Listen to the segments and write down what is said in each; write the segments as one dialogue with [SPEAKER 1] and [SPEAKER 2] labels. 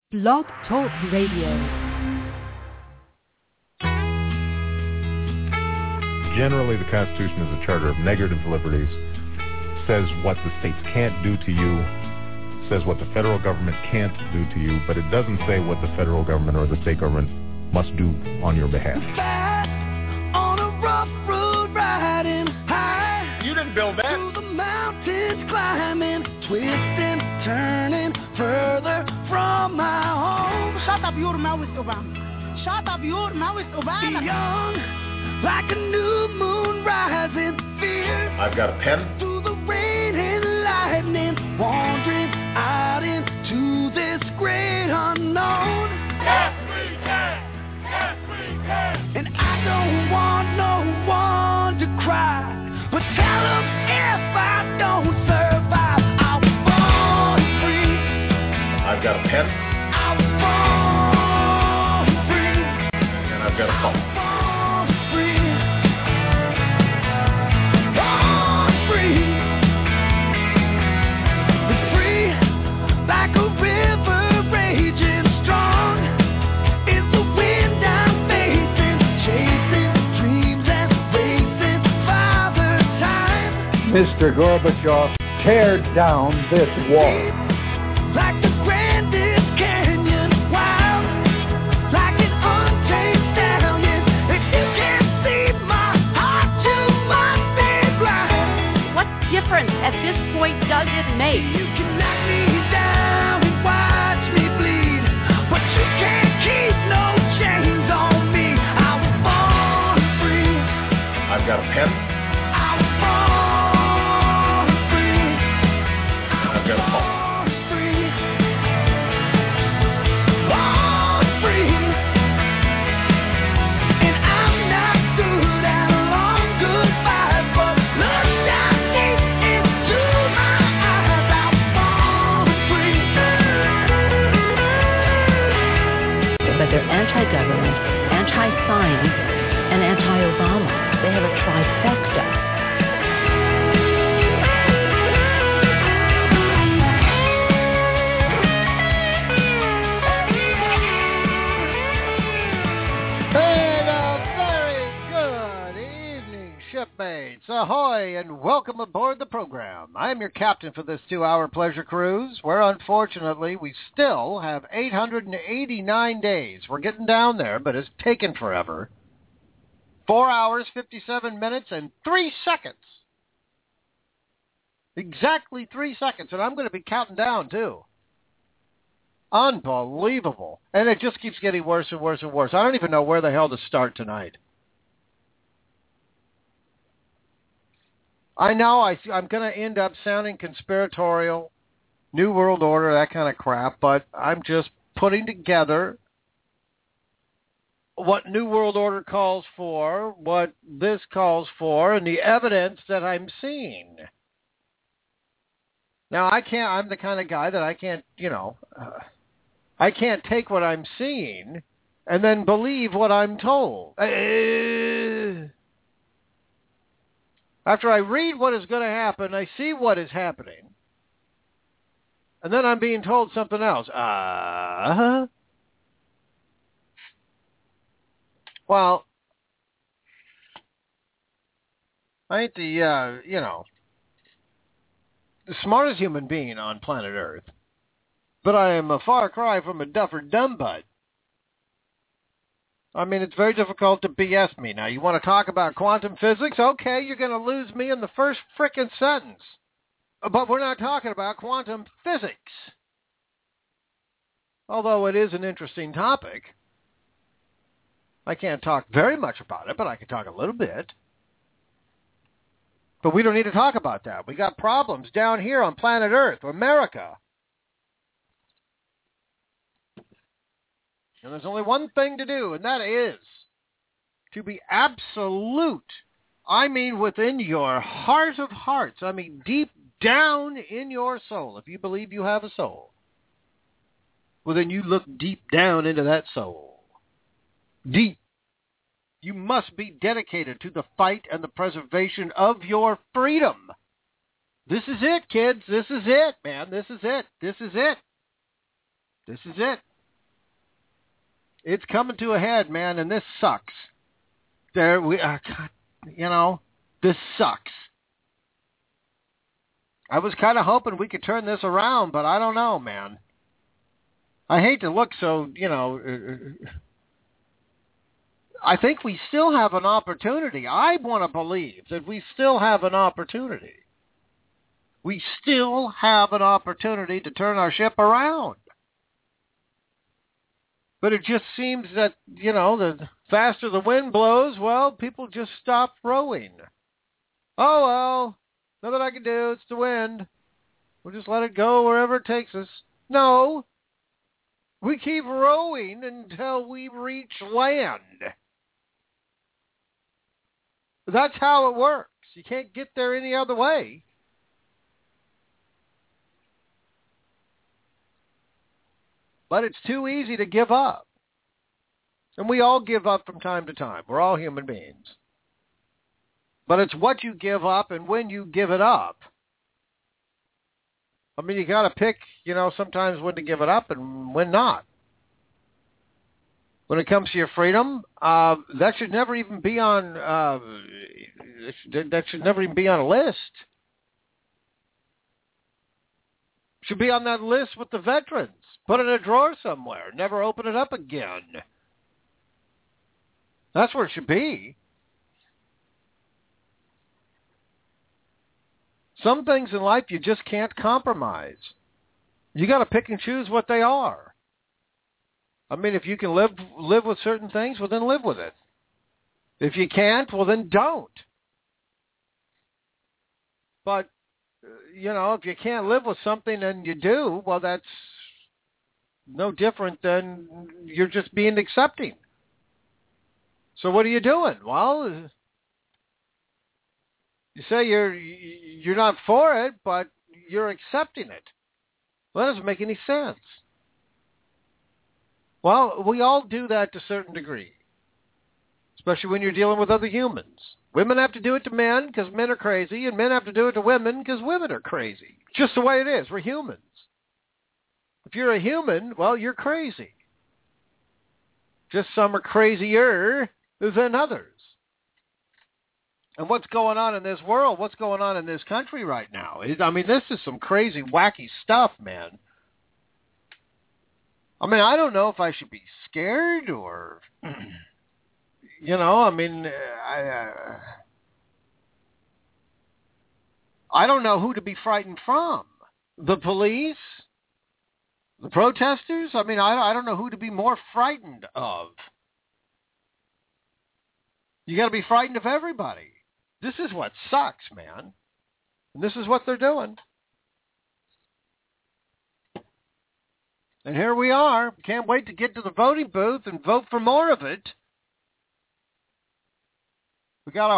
[SPEAKER 1] Blog Talk Radio.
[SPEAKER 2] Generally, the Constitution is a charter of negative liberties, says what the states can't do to you, says what the federal government can't do to you, but it doesn't say what the federal government or the state government must do on your behalf.
[SPEAKER 3] On a rough road riding high.
[SPEAKER 4] You didn't build that.
[SPEAKER 3] Through the mountains climbing, twisting, turning further from my home.
[SPEAKER 5] Shut up, you're my with Obama. Shut up, you're my with Obama.
[SPEAKER 3] Young, like a new moon rising, fierce.
[SPEAKER 4] I've got a pen.
[SPEAKER 3] Through the rain and lightning, wandering out into this great unknown.
[SPEAKER 4] Yes, we can. Yes, we can.
[SPEAKER 3] And I don't want no one to cry, but tell them if I don't survive, I was born free.
[SPEAKER 4] I've got a pen.
[SPEAKER 3] I was born free.
[SPEAKER 4] And I've got a phone.
[SPEAKER 3] Born free. Born free. Free like a river raging strong. Is the wind I'm facing, chasing dreams and racing Father Time.
[SPEAKER 6] Mr. Gorbachev, tear down this wall.
[SPEAKER 3] Like the grandest canyon, wild, like an untamed stallion. If you can't see my heart, you must be blind.
[SPEAKER 1] What difference at this point does it make?
[SPEAKER 3] You can knock me down and watch me bleed, but you can't keep no chains on me. I was born free.
[SPEAKER 4] I've got a pen.
[SPEAKER 3] I was born free.
[SPEAKER 4] And I've got a phone.
[SPEAKER 1] But they're anti-government, anti-science, and anti-Obama. They have a trifecta.
[SPEAKER 6] And a very good evening, shipmates. Ahoy, and welcome aboard the program. I'm your captain for this 2-hour pleasure cruise, where unfortunately we still have 889 days. We're getting down there, but it's taken forever. 4 hours, 57 minutes, and 3 seconds. Exactly 3 seconds, and I'm going to be counting down, too. Unbelievable. And it just keeps getting worse and worse and worse. I don't even know where the hell to start tonight. I know I'm going to end up sounding conspiratorial, New World Order, that kind of crap, but I'm just putting together what New World Order calls for, what this calls for, and the evidence that I'm seeing. Now, I'm the kind of guy that I can't, I can't take what I'm seeing and then believe what I'm told. After I read what is going to happen, I see what is happening, and then I'm being told something else. Well, I ain't the smartest human being on planet Earth, but I am a far cry from a duffer dumbutt. I mean, it's very difficult to BS me. Now, you want to talk about quantum physics? Okay, you're going to lose me in the first frickin' sentence. But we're not talking about quantum physics. Although it is an interesting topic. I can't talk very much about it, but I can talk a little bit. But we don't need to talk about that. We got problems down here on planet Earth, America. And there's only one thing to do, and that is to be absolute. I mean within your heart of hearts. I mean deep down in your soul. If you believe you have a soul, well, then you look deep down into that soul. Deep. You must be dedicated to the fight and the preservation of your freedom. This is it, kids. This is it, man. This is it. This is it. This is it. It's coming to a head, man, and this sucks. This sucks. I was kind of hoping we could turn this around, but I don't know, man. I hate to look so, I think we still have an opportunity. I want to believe that we still have an opportunity. We still have an opportunity to turn our ship around. But it just seems that, the faster the wind blows, well, people just stop rowing. Oh, well, nothing I can do. It's the wind. We'll just let it go wherever it takes us. No. We keep rowing until we reach land. That's how it works. You can't get there any other way. But it's too easy to give up. And we all give up from time to time. We're all human beings. But it's what you give up and when you give it up. I mean, you got to pick, sometimes when to give it up and when not. When it comes to your freedom, that should never even be on. That should never even be on a list. Should be on that list with the veterans. Put it in a drawer somewhere. Never open it up again. That's where it should be. Some things in life you just can't compromise. You got to pick and choose what they are. I mean, if you can live with certain things, well, then live with it. If you can't, well, then don't. But, if you can't live with something and you do, well, that's no different than you're just being accepting. So what are you doing? Well, you say you're not for it, but you're accepting it. Well, that doesn't make any sense. Well, we all do that to a certain degree, especially when you're dealing with other humans. Women have to do it to men because men are crazy, and men have to do it to women because women are crazy. Just the way it is. We're humans. If you're a human, well, you're crazy. Just some are crazier than others. And what's going on in this world, what's going on in this country right now? This is some crazy, wacky stuff, man. I don't know if I should be scared or, I don't know who to be frightened from. The police? The protesters? I don't know who to be more frightened of. You got to be frightened of everybody. This is what sucks, man. And this is what they're doing. And here we are. Can't wait to get to the voting booth and vote for more of it. We got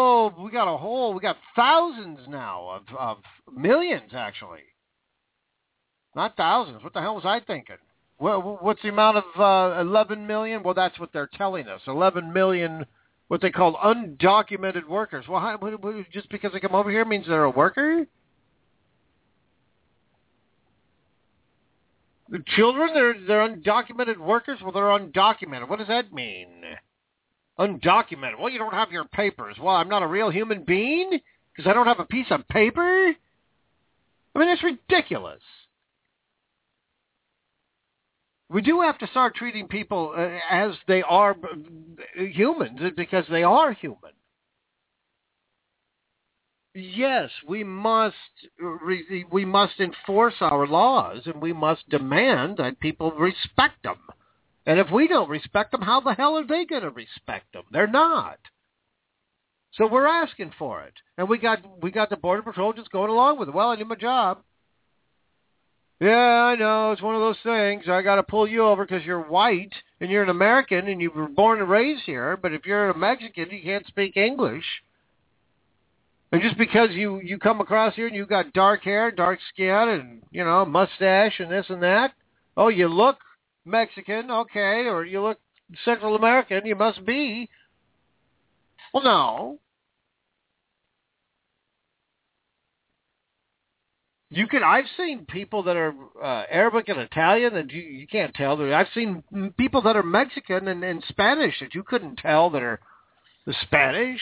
[SPEAKER 6] thousands now of millions, actually. Not thousands. What the hell was I thinking? What's the amount of 11 million? Well, that's what they're telling us. 11 million, what they call undocumented workers. Well, just because they come over here means they're a worker? The children, they're undocumented workers? Well, they're undocumented. What does that mean? Undocumented. Well, you don't have your papers. Well, I'm not a real human being because I don't have a piece of paper? It's ridiculous. We do have to start treating people as they are humans because they are human. Yes, we must enforce our laws and we must demand that people respect them. And if we don't respect them, how the hell are they going to respect them? They're not. So we're asking for it. And we got the Border Patrol just going along with it. Well, I do my job. Yeah, I know. It's one of those things. I got to pull you over because you're white and you're an American and you were born and raised here. But if you're a Mexican, you can't speak English. And just because you come across here and you got dark hair, dark skin, and, mustache and this and that, oh, you look Mexican, okay, or you look Central American, you must be. Well, no. I've seen people that are Arabic and Italian that you can't tell. I've seen people that are Mexican and Spanish that you couldn't tell that are the Spanish.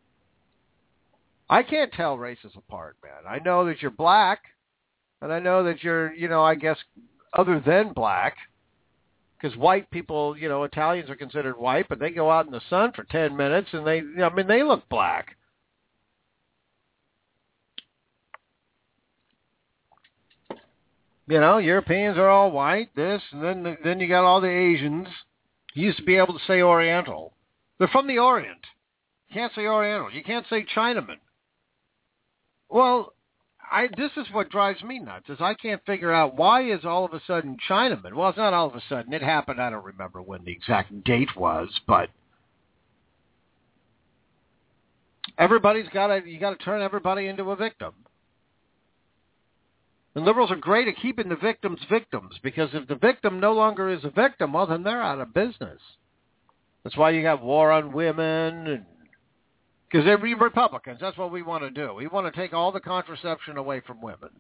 [SPEAKER 6] I can't tell races apart, man. I know that you're black, and I know that you're, I guess, other than black, because white people, Italians are considered white, but they go out in the sun for 10 minutes, and they look black. Europeans are all white, this, and then you got all the Asians. You used to be able to say Oriental. They're from the Orient. You can't say Oriental. You can't say Chinaman. Well, this is what drives me nuts, is I can't figure out why is all of a sudden Chinaman. Well, it's not all of a sudden. It happened. I don't remember when the exact date was, but you got to turn everybody into a victim. And liberals are great at keeping the victims victims, because if the victim no longer is a victim, well, then they're out of business. That's why you got war on women, because they're Republicans. That's what we want to do. We want to take all the contraception away from women.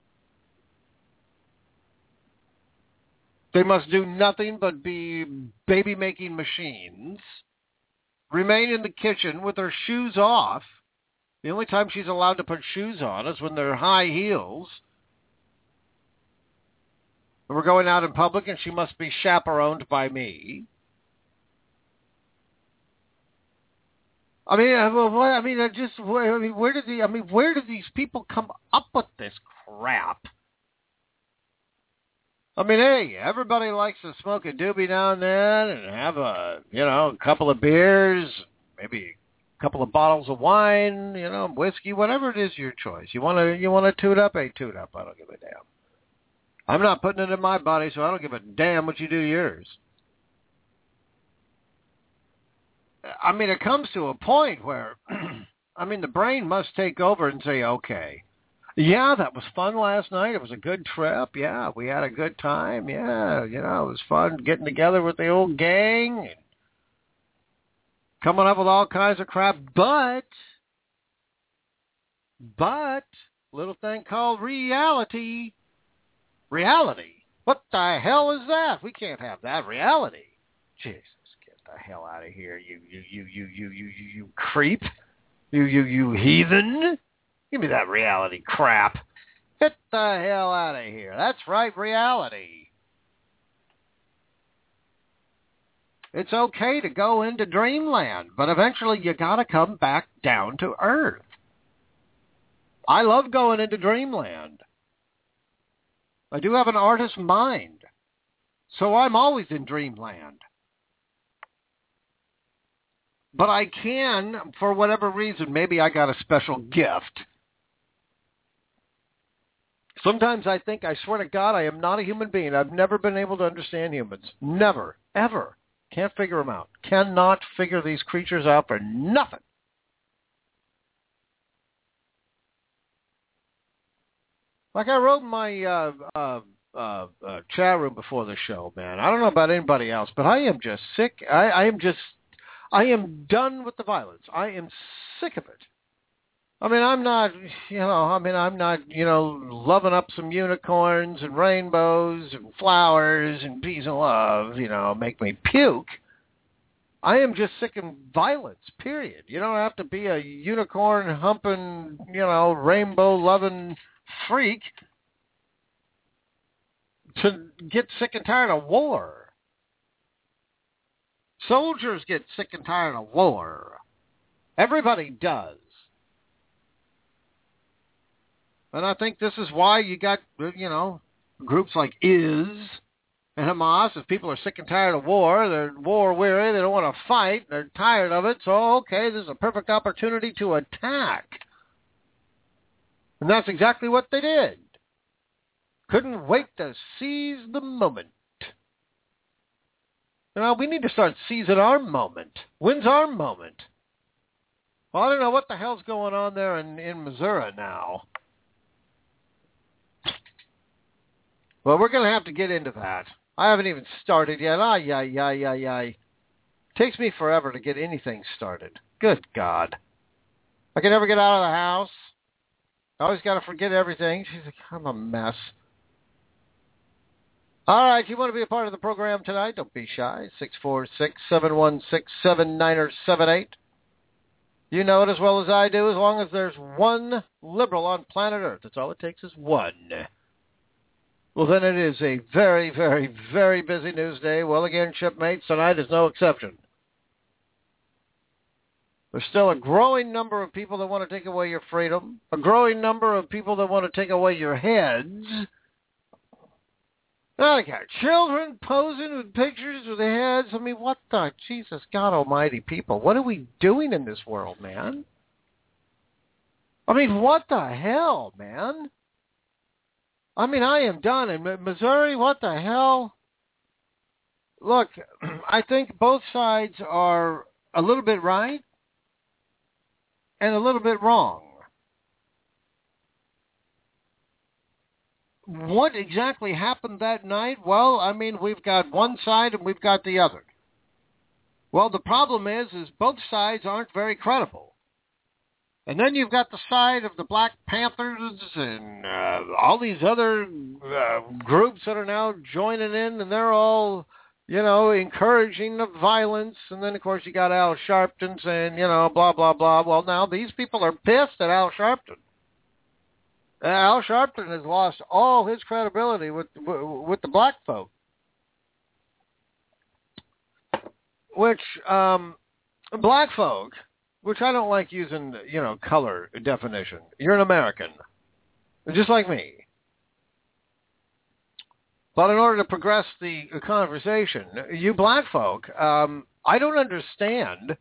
[SPEAKER 6] They must do nothing but be baby-making machines, remain in the kitchen with their shoes off. The only time she's allowed to put shoes on is when they're high heels. We're going out in public, and she must be chaperoned by me. Where do these people come up with this crap? Hey, everybody likes to smoke a doobie now and then, and have a couple of beers, maybe a couple of bottles of wine, whiskey, whatever it is your choice. You want to toot up, toot up. I don't give a damn. I'm not putting it in my body, so I don't give a damn what you do to yours. It comes to a point where, the brain must take over and say, okay, yeah, that was fun last night. It was a good trip. Yeah, we had a good time. Yeah, it was fun getting together with the old gang and coming up with all kinds of crap. But, little thing called reality. Reality? What the hell is that? We can't have that. Reality. Jesus, get the hell out of here, you creep. You heathen. Give me that reality crap. Get the hell out of here. That's right, reality. It's okay to go into dreamland, but eventually you got to come back down to earth. I love going into dreamland. I do have an artist's mind, so I'm always in dreamland. But I can, for whatever reason, maybe I got a special gift. Sometimes I think, I swear to God, I am not a human being. I've never been able to understand humans. Never. Ever. Can't figure them out. Cannot figure these creatures out for nothing. Like I wrote in my chat room before the show, man. I don't know about anybody else, but I am just sick. I am done with the violence. I am sick of it. I'm not loving up some unicorns and rainbows and flowers and peace and love, make me puke. I am just sick of violence, period. You don't have to be a unicorn humping, rainbow loving freak to get sick and tired of war. Soldiers get sick and tired of war. Everybody does. And I think this is why you got, groups like IS and Hamas. If people are sick and tired of war, they're war weary, they don't want to fight, they're tired of it, so okay, this is a perfect opportunity to attack. And that's exactly what they did. Couldn't wait to seize the moment. We need to start seizing our moment. When's our moment? Well, I don't know what the hell's going on there in Missouri now. Well, we're going to have to get into that. I haven't even started yet. Takes me forever to get anything started. Good God. I can never get out of the house. Always got to forget everything. She's like, I'm a mess. All right, if you want to be a part of the program tonight, don't be shy. 646-716-7978. You know it as well as I do. As long as there's one liberal on planet Earth, that's all it takes is one. Well, then it is a very, very, very busy news day. Well, again, shipmates, tonight is no exception. There's still a growing number of people that want to take away your freedom, a growing number of people that want to take away your heads. I got children posing with pictures of their heads. I mean, what the, Jesus, God almighty, people. What are we doing in this world, man? I mean, what the hell, man? I mean, I am done. In Missouri, what the hell? Look, I think both sides are a little bit right and a little bit wrong. What exactly happened that night? Well, I mean, we've got one side and we've got the other. Well, the problem is both sides aren't very credible. And then you've got the side of the Black Panthers and all these other groups that are now joining in, and they're all, you know, encouraging the violence. And then, of course, you got Al Sharpton saying, you know, blah, blah, blah. Well, now these people are pissed at Al Sharpton. Al Sharpton has lost all his credibility with the black folk, which black folk, which I don't like using, you know, color definition. You're an American, just like me. But in order to progress the conversation, you black folk, I don't understand.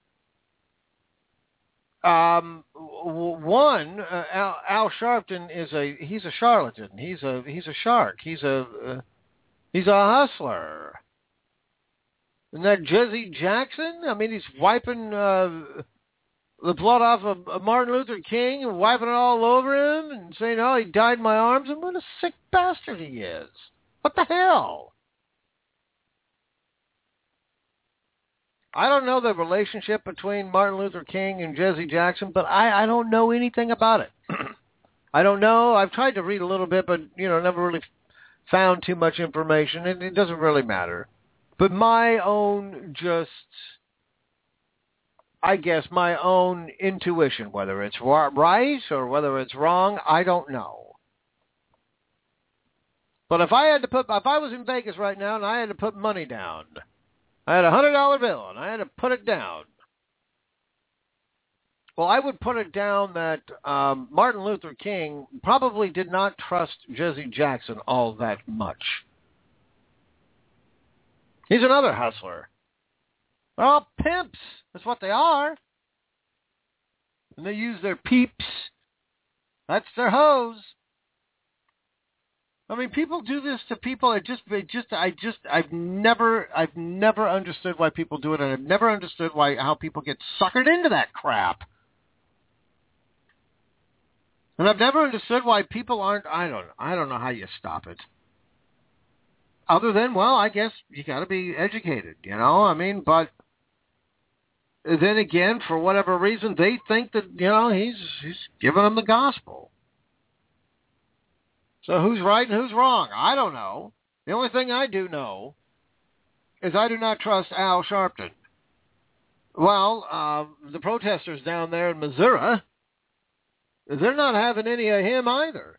[SPEAKER 6] One, Al Sharpton he's a charlatan. He's a shark. He's a hustler. And that Jesse Jackson, I mean, he's wiping the blood off of Martin Luther King and wiping it all over him and saying, oh, he died in my arms. And what a sick bastard he is. What the hell? I don't know the relationship between Martin Luther King and Jesse Jackson, but I don't know anything about it. I don't know. I've tried to read a little bit, but, you know, never really found too much information. It doesn't really matter. But my own my own intuition, whether it's right or whether it's wrong, I don't know. But if I was in Vegas right now and I had to put money down, I had a $100 bill, and I had to put it down. Well, I would put it down that Martin Luther King probably did not trust Jesse Jackson all that much. He's another hustler. They're all pimps. That's what they are. And they use their peeps. That's their hose. I mean, people do this to people. I've never understood why people do it, and I've never understood how people get suckered into that crap. And I've never understood why people aren't. I don't know how you stop it. Other than, well, I guess you got to be educated, you know. I mean, but then again, for whatever reason, they think that, you know, he's giving them the gospel. So who's right and who's wrong? I don't know. The only thing I do know is I do not trust Al Sharpton. Well, the protesters down there in Missouri, they're not having any of him either.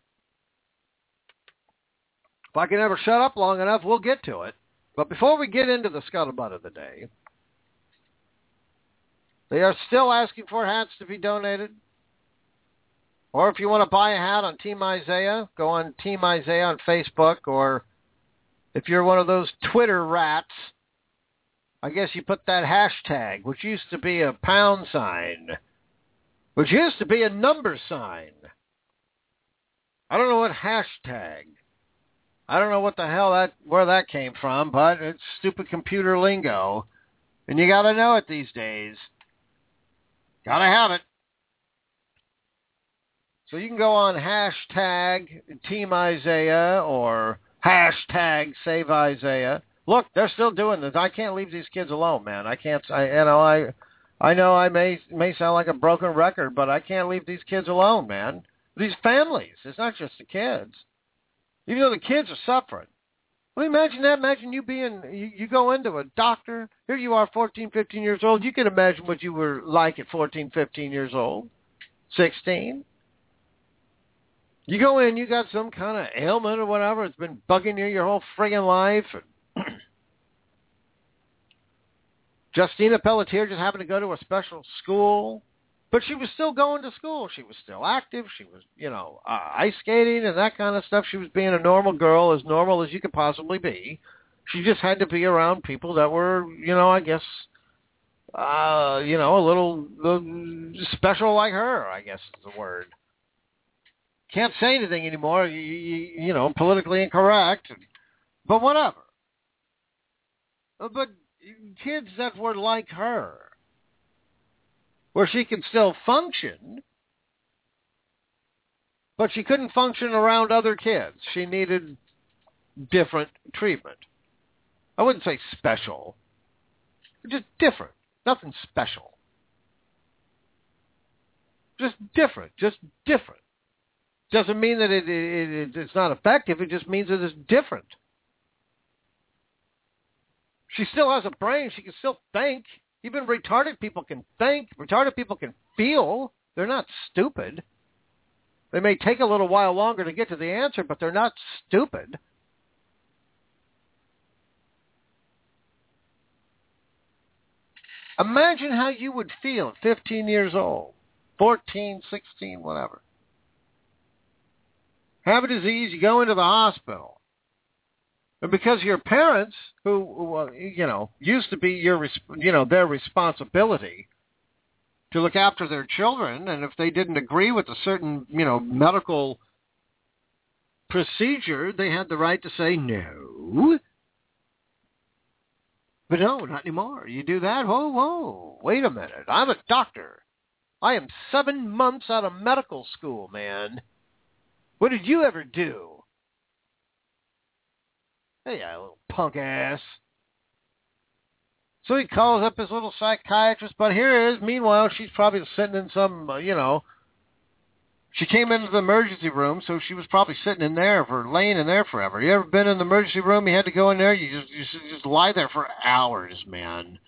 [SPEAKER 6] If I can ever shut up long enough, we'll get to it. But before we get into the scuttlebutt of the day, they are still asking for hats to be donated. Or if you want to buy a hat on Team Isaiah, go on Team Isaiah on Facebook. Or if you're one of those Twitter rats, I guess you put that hashtag, which used to be a pound sign, which used to be a number sign. I don't know what hashtag. I don't know what the hell where that came from, but it's stupid computer lingo. And you got to know it these days. Got to have it. So you can go on hashtag Team Isaiah or hashtag Save Isaiah. Look, they're still doing this. I can't leave these kids alone, man. I can't. I know I may sound like a broken record, but I can't leave these kids alone, man. These families. It's not just the kids. Even though the kids are suffering. Well, imagine that. Imagine you go into a doctor. Here you are, 14, 15 years old. You can imagine what you were like at 14, 15 years old, 16. You go in, you got some kind of ailment or whatever. It's been bugging you your whole friggin' life. Justina Pelletier just happened to go to a special school, but she was still going to school. She was still active. She was, ice skating and that kind of stuff. She was being a normal girl, as normal as you could possibly be. She just had to be around people that were, I guess, a little special like her, I guess is the word. Can't say anything anymore, politically incorrect, but whatever. But kids that were like her, where she could still function, but she couldn't function around other kids. She needed different treatment. I wouldn't say special, just different. Nothing special. Just different. Doesn't mean that it's not effective. It just means that it's different. She still has a brain. She can still think. Even retarded people can think. Retarded people can feel. They're not stupid. They may take a little while longer to get to the answer, but they're not stupid. Imagine how you would feel at 15 years old, 14, 16, whatever. Have a disease, you go into the hospital. And because your parents, who used to be their responsibility to look after their children, and if they didn't agree with a certain, medical procedure, they had the right to say no. But no, not anymore. You do that, whoa, wait a minute. I'm a doctor. I am 7 months out of medical school, man. What did you ever do? Hey, you little punk ass. So he calls up his little psychiatrist, but here it is. Meanwhile, she's probably sitting in some, she came into the emergency room, so she was probably laying in there forever. You ever been in the emergency room? You had to go in there. You just lie there for hours, man.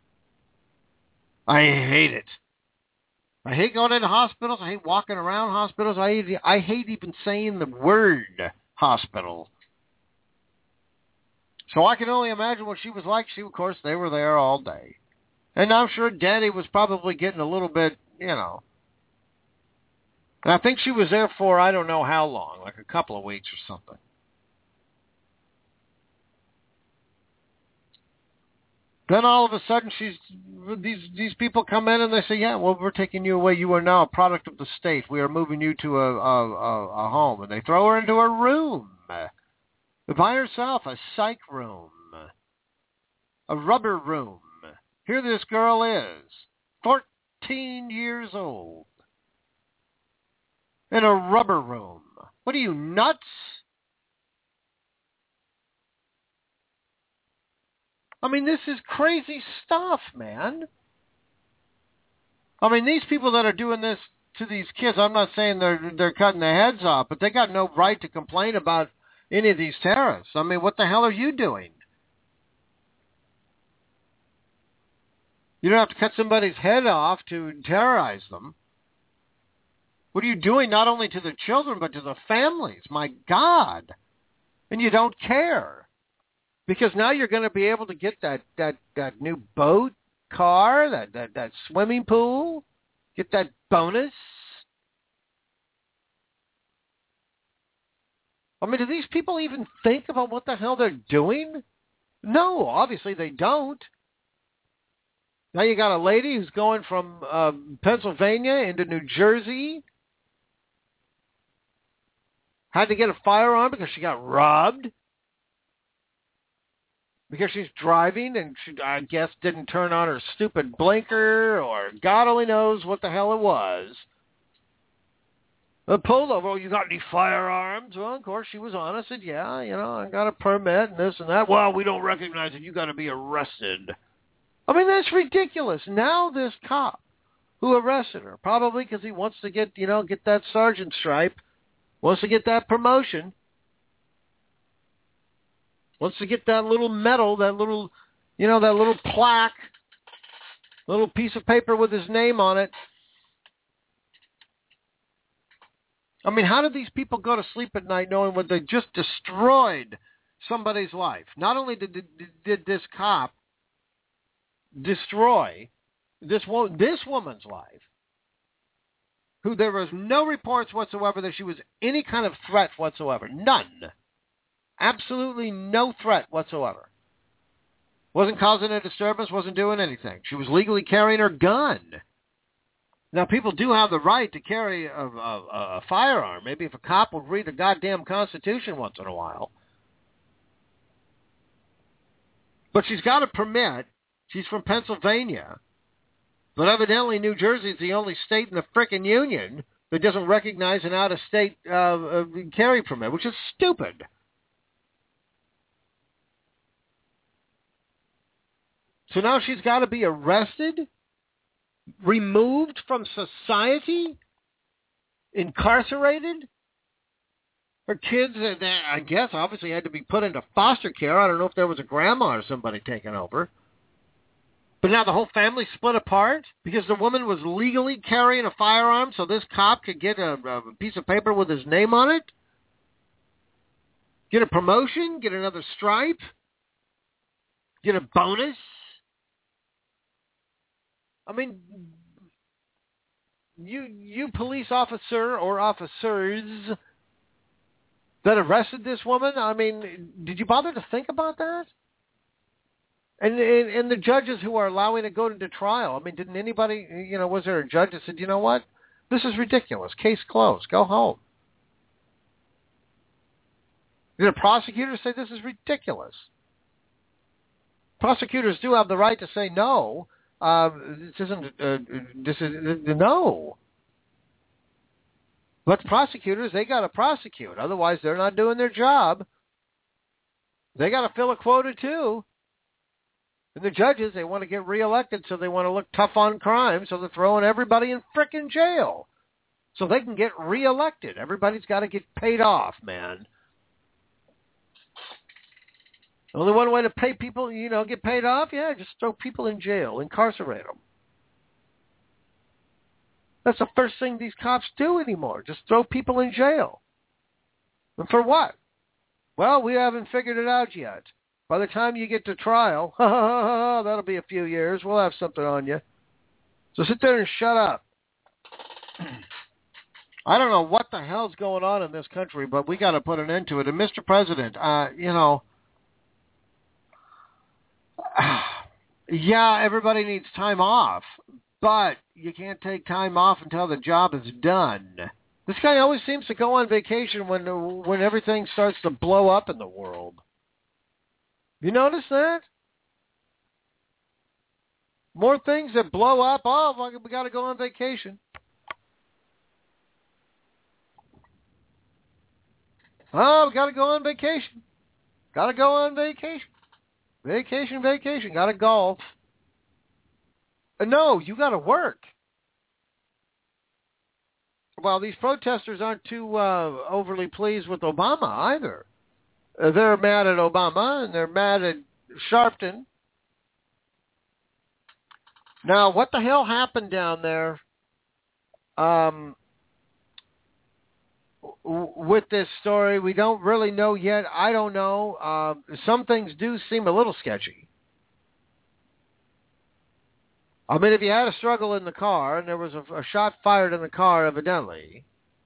[SPEAKER 6] I hate it. I hate going into hospitals. I hate walking around hospitals. I hate even saying the word hospital. So I can only imagine what she was like. Of course, they were there all day. And I'm sure Daddy was probably getting a little bit, And I think she was there for I don't know how long, like a couple of weeks or something. Then all of a sudden, these people come in and they say, yeah, well, we're taking you away. You are now a product of the state. We are moving you to a home. And they throw her into a room by herself, a psych room, a rubber room. Here this girl is, 14 years old, in a rubber room. What are you, nuts? I mean, this is crazy stuff, man. I mean, these people that are doing this to these kids, I'm not saying they're cutting their heads off, but they got no right to complain about any of these terrorists. I mean, what the hell are you doing? You don't have to cut somebody's head off to terrorize them. What are you doing not only to the children, but to the families? My God. And you don't care. Because now you're going to be able to get that new boat, car, that swimming pool, get that bonus. I mean, do these people even think about what the hell they're doing? No, obviously they don't. Now you got a lady who's going from Pennsylvania into New Jersey. Had to get a firearm because she got robbed. Because she's driving and she, I guess, didn't turn on her stupid blinker or God only knows what the hell it was. Pulled over, oh, you got any firearms? Well, of course, she was honest. Said, yeah, I got a permit and this and that. Well, we don't recognize it. You got to be arrested. I mean, that's ridiculous. Now this cop who arrested her. Probably because he wants to get that sergeant stripe, wants to get that promotion, wants to get that little medal, that little plaque, little piece of paper with his name on it. I mean, how did these people go to sleep at night knowing when they just destroyed somebody's life? Not only did this cop destroy this woman's life, who there was no reports whatsoever that she was any kind of threat whatsoever. None. Absolutely no threat whatsoever. Wasn't causing a disturbance, wasn't doing anything. She was legally carrying her gun. Now, people do have the right to carry a firearm. Maybe if a cop would read the goddamn Constitution once in a while. But she's got a permit. She's from Pennsylvania. But evidently New Jersey is the only state in the frickin' union that doesn't recognize an out-of-state carry permit, which is stupid. So now she's got to be arrested, removed from society, incarcerated. Her kids, I guess, obviously had to be put into foster care. I don't know if there was a grandma or somebody taking over. But now the whole family split apart because the woman was legally carrying a firearm so this cop could get a piece of paper with his name on it, get a promotion, get another stripe, get a bonus. I mean, you police officer or officers that arrested this woman, I mean, did you bother to think about that? And the judges who are allowing it go into trial, I mean, didn't anybody, was there a judge that said, you know what? This is ridiculous. Case closed. Go home. Did a prosecutor say this is ridiculous? Prosecutors do have the right to say no. This is no. But prosecutors, they got to prosecute. Otherwise, they're not doing their job. They got to fill a quota too. And the judges, they want to get reelected, so they want to look tough on crime, so they're throwing everybody in frickin' jail so they can get reelected. Everybody's got to get paid off, man. Only one way to pay people, get paid off? Yeah, just throw people in jail, incarcerate them. That's the first thing these cops do anymore, just throw people in jail. And for what? Well, we haven't figured it out yet. By the time you get to trial, that'll be a few years. We'll have something on you. So sit there and shut up. I don't know what the hell's going on in this country, but we got to put an end to it. And Mr. President, yeah, everybody needs time off, but you can't take time off until the job is done. This guy always seems to go on vacation when everything starts to blow up in the world. You notice that? More things that blow up. Oh, we got to go on vacation. Oh, we got to go on vacation. Got to go on vacation. Vacation. Got to golf. No, you got to work. Well, these protesters aren't too overly pleased with Obama either. They're mad at Obama, and they're mad at Sharpton. Now, what the hell happened down there with this story? We don't really know yet. I don't know. Some things do seem a little sketchy. I mean, if you had a struggle in the car, and there was a shot fired in the car, evidently,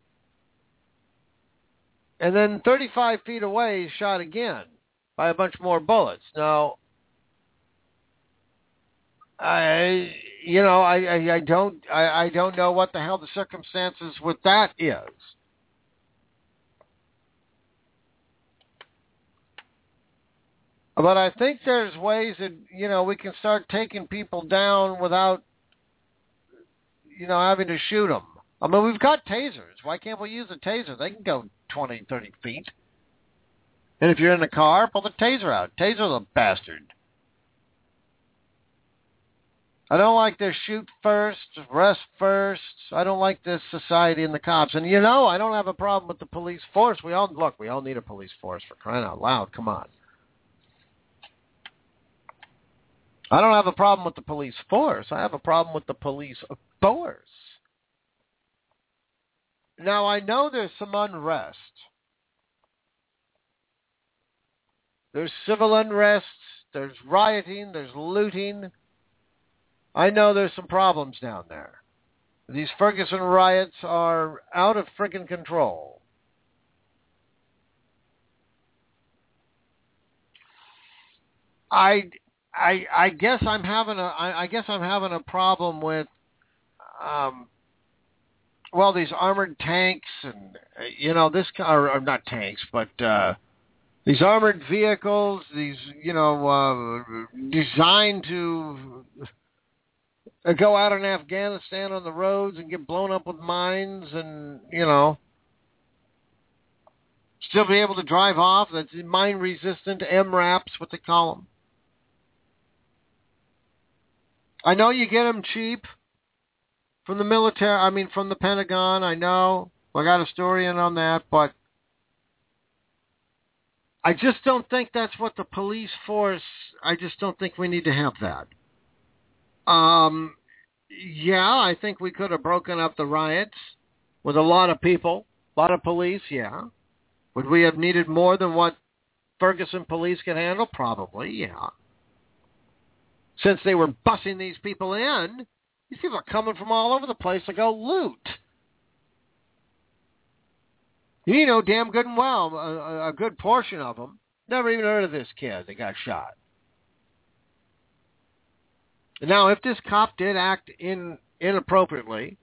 [SPEAKER 6] and then 35 feet away, shot again by a bunch more bullets. Now, I don't know what the hell the circumstances with that is. But I think there's ways that, we can start taking people down without, having to shoot them. I mean, we've got tasers. Why can't we use a taser? They can go 20, 30 feet. And if you're in the car, pull the taser out. Taser the bastard. I don't like this shoot first, arrest first. I don't like this society and the cops. And, I don't have a problem with the police force. We all need a police force, for crying out loud. Come on. I don't have a problem with the police force. I have a problem with the police force. Now, I know there's some unrest. There's civil unrest. There's rioting. There's looting. I know there's some problems down there. These Ferguson riots are out of friggin' control. I guess I'm having a problem with these armored tanks and or not tanks, but these armored vehicles, these designed to go out in Afghanistan on the roads and get blown up with mines and, still be able to drive off. That's mine-resistant MRAPs, what they call them. I know you get them cheap from the military, from the Pentagon, I know. I got a story in on that, but I just don't think that's what the police force, I just don't think we need to have that. Yeah, I think we could have broken up the riots with a lot of people, a lot of police, yeah. Would we have needed more than what Ferguson police can handle? Probably, yeah. Since they were bussing these people in, these people are coming from all over the place to go loot. Damn good and well, a good portion of them never even heard of this kid that got shot. Now, if this cop did act inappropriately,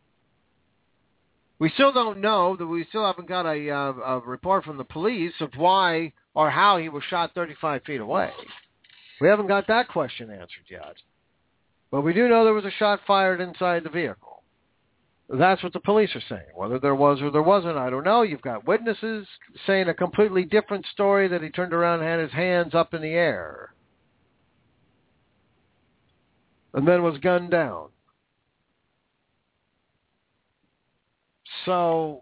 [SPEAKER 6] we still don't know, that we still haven't got a report from the police of why or how he was shot 35 feet away. We haven't got that question answered yet. But we do know there was a shot fired inside the vehicle. That's what the police are saying. Whether there was or there wasn't, I don't know. You've got witnesses saying a completely different story, that he turned around and had his hands up in the air and then was gunned down. So,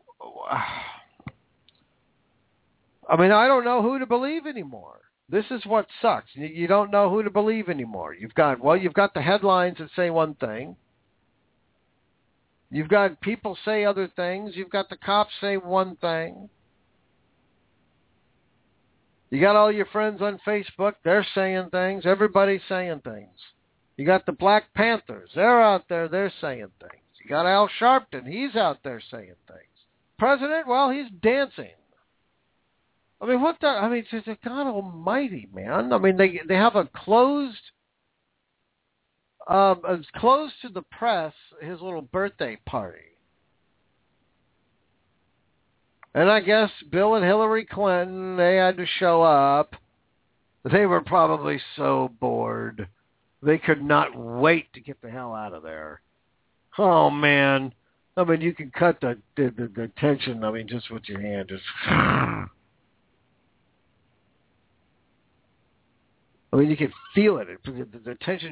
[SPEAKER 6] I don't know who to believe anymore. This is what sucks. You don't know who to believe anymore. You've got the headlines that say one thing. You've got people say other things. You've got the cops say one thing. You got all your friends on Facebook. They're saying things. Everybody's saying things. You got the Black Panthers. They're out there. They're saying things. You got Al Sharpton. He's out there saying things. President, well, he's dancing. Just God Almighty, man. They have a closed to the press, his little birthday party. And I guess Bill and Hillary Clinton, they had to show up. They were probably so bored. They could not wait to get the hell out of there. Oh, man. You can cut the tension, just with your hand. Just... you can feel it. The tension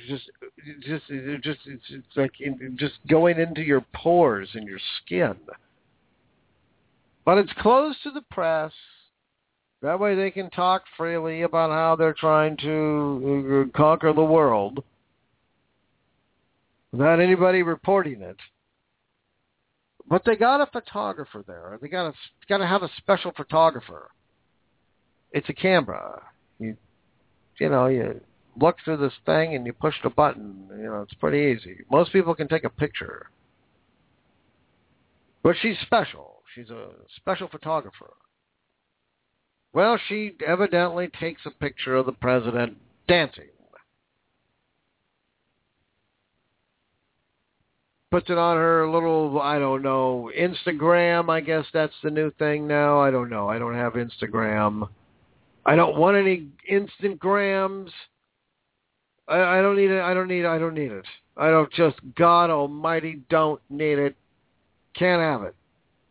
[SPEAKER 6] it's like just going into your pores and your skin. But it's closed to the press. That way they can talk freely about how they're trying to conquer the world without anybody reporting it. But they got a photographer there. They got to have a special photographer. It's a camera. You look through this thing and you push the button. It's pretty easy. Most people can take a picture. But she's special. She's a special photographer. Well, she evidently takes a picture of the president dancing. Puts it on her little, Instagram. I guess that's the new thing now. I don't know. I don't have Instagram. I don't want any Instagrams. I don't need it. I don't need it. I don't, just God Almighty, don't need it. Can't have it.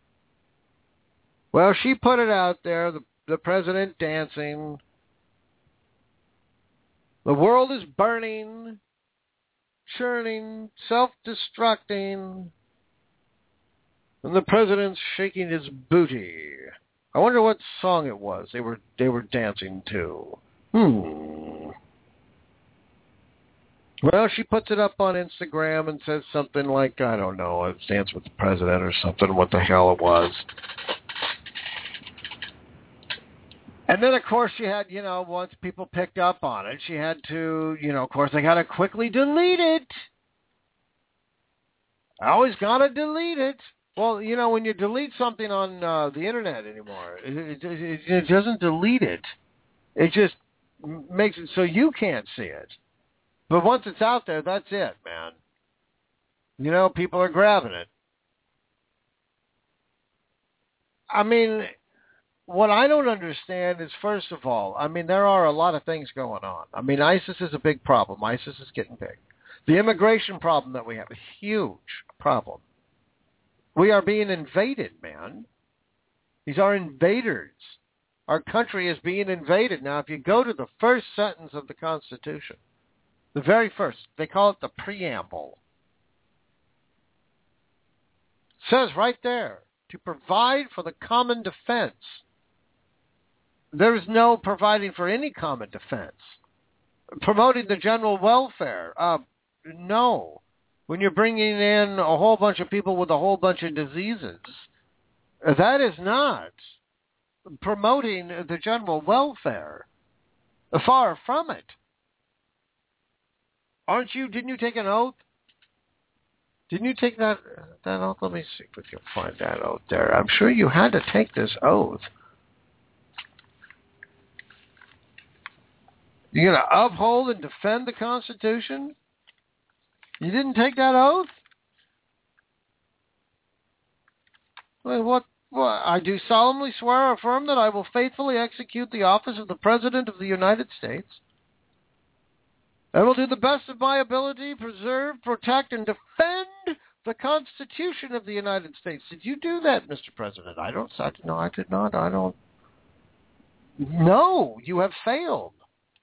[SPEAKER 6] Well, she put it out there, the president dancing. The world is burning. self-churning, self-destructing, and the president's shaking his booty. I wonder what song it was they were dancing to. Well, she puts it up on Instagram and says something like, I don't know, it's Dance with the President or something, what the hell it was. And then, of course, she had, once people picked up on it, she had to, of course, they got to quickly delete it. I always got to delete it. Well, when you delete something on the Internet anymore, it doesn't delete it. It just makes it so you can't see it. But once it's out there, that's it, man. People are grabbing it. I mean, what I don't understand is, first of all, there are a lot of things going on. ISIS is a big problem. ISIS is getting big. The immigration problem that we have, a huge problem. We are being invaded, man. These are invaders. Our country is being invaded. Now, if you go to the first sentence of the Constitution, the very first, they call it the preamble. It says right there, to provide for the common defense. There is no providing for any common defense. Promoting the general welfare. No. When you're bringing in a whole bunch of people with a whole bunch of diseases, that is not promoting the general welfare. Far from it. Didn't you take an oath? Didn't you take that oath? Let me see if we can find that oath there. I'm sure you had to take this oath. You're going to uphold and defend the Constitution? You didn't take that oath? Well, what? I do solemnly swear or affirm that I will faithfully execute the office of the President of the United States. I will do the best of my ability, preserve, protect, and defend the Constitution of the United States. Did you do that, Mr. President? No, I did not. No, you have failed.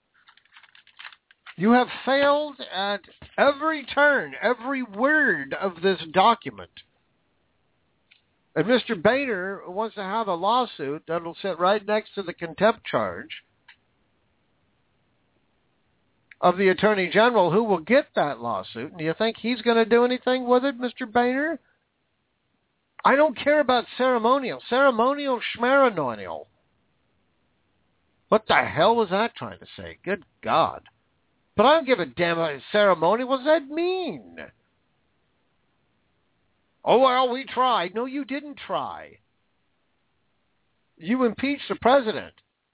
[SPEAKER 6] You have failed at every turn, every word of this document. And Mr. Boehner wants to have a lawsuit that'll sit right next to the contempt charge of the Attorney General, who will get that lawsuit. And do you think he's going to do anything with it, Mr. Boehner? I don't care about ceremonial. Ceremonial schmeronial. What the hell was that trying to say? Good God. But I don't give a damn about ceremony. What does that mean? Oh, well, we tried. No, you didn't try. You impeached the president.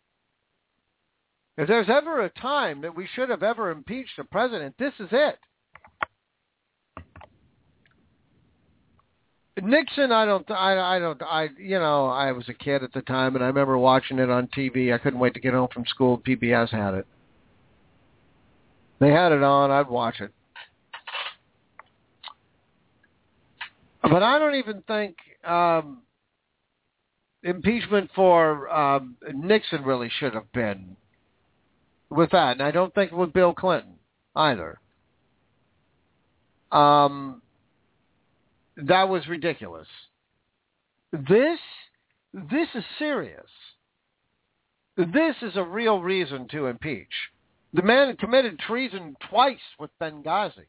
[SPEAKER 6] If there's ever a time that we should have ever impeached the president, this is it. Nixon, I was a kid at the time, and I remember watching it on TV. I couldn't wait to get home from school. PBS had it. They had it on. I'd watch it. But I don't even think impeachment for Nixon really should have been with that. And I don't think with Bill Clinton either. That was ridiculous. This is serious. This is a real reason to impeach. The man committed treason twice with Benghazi.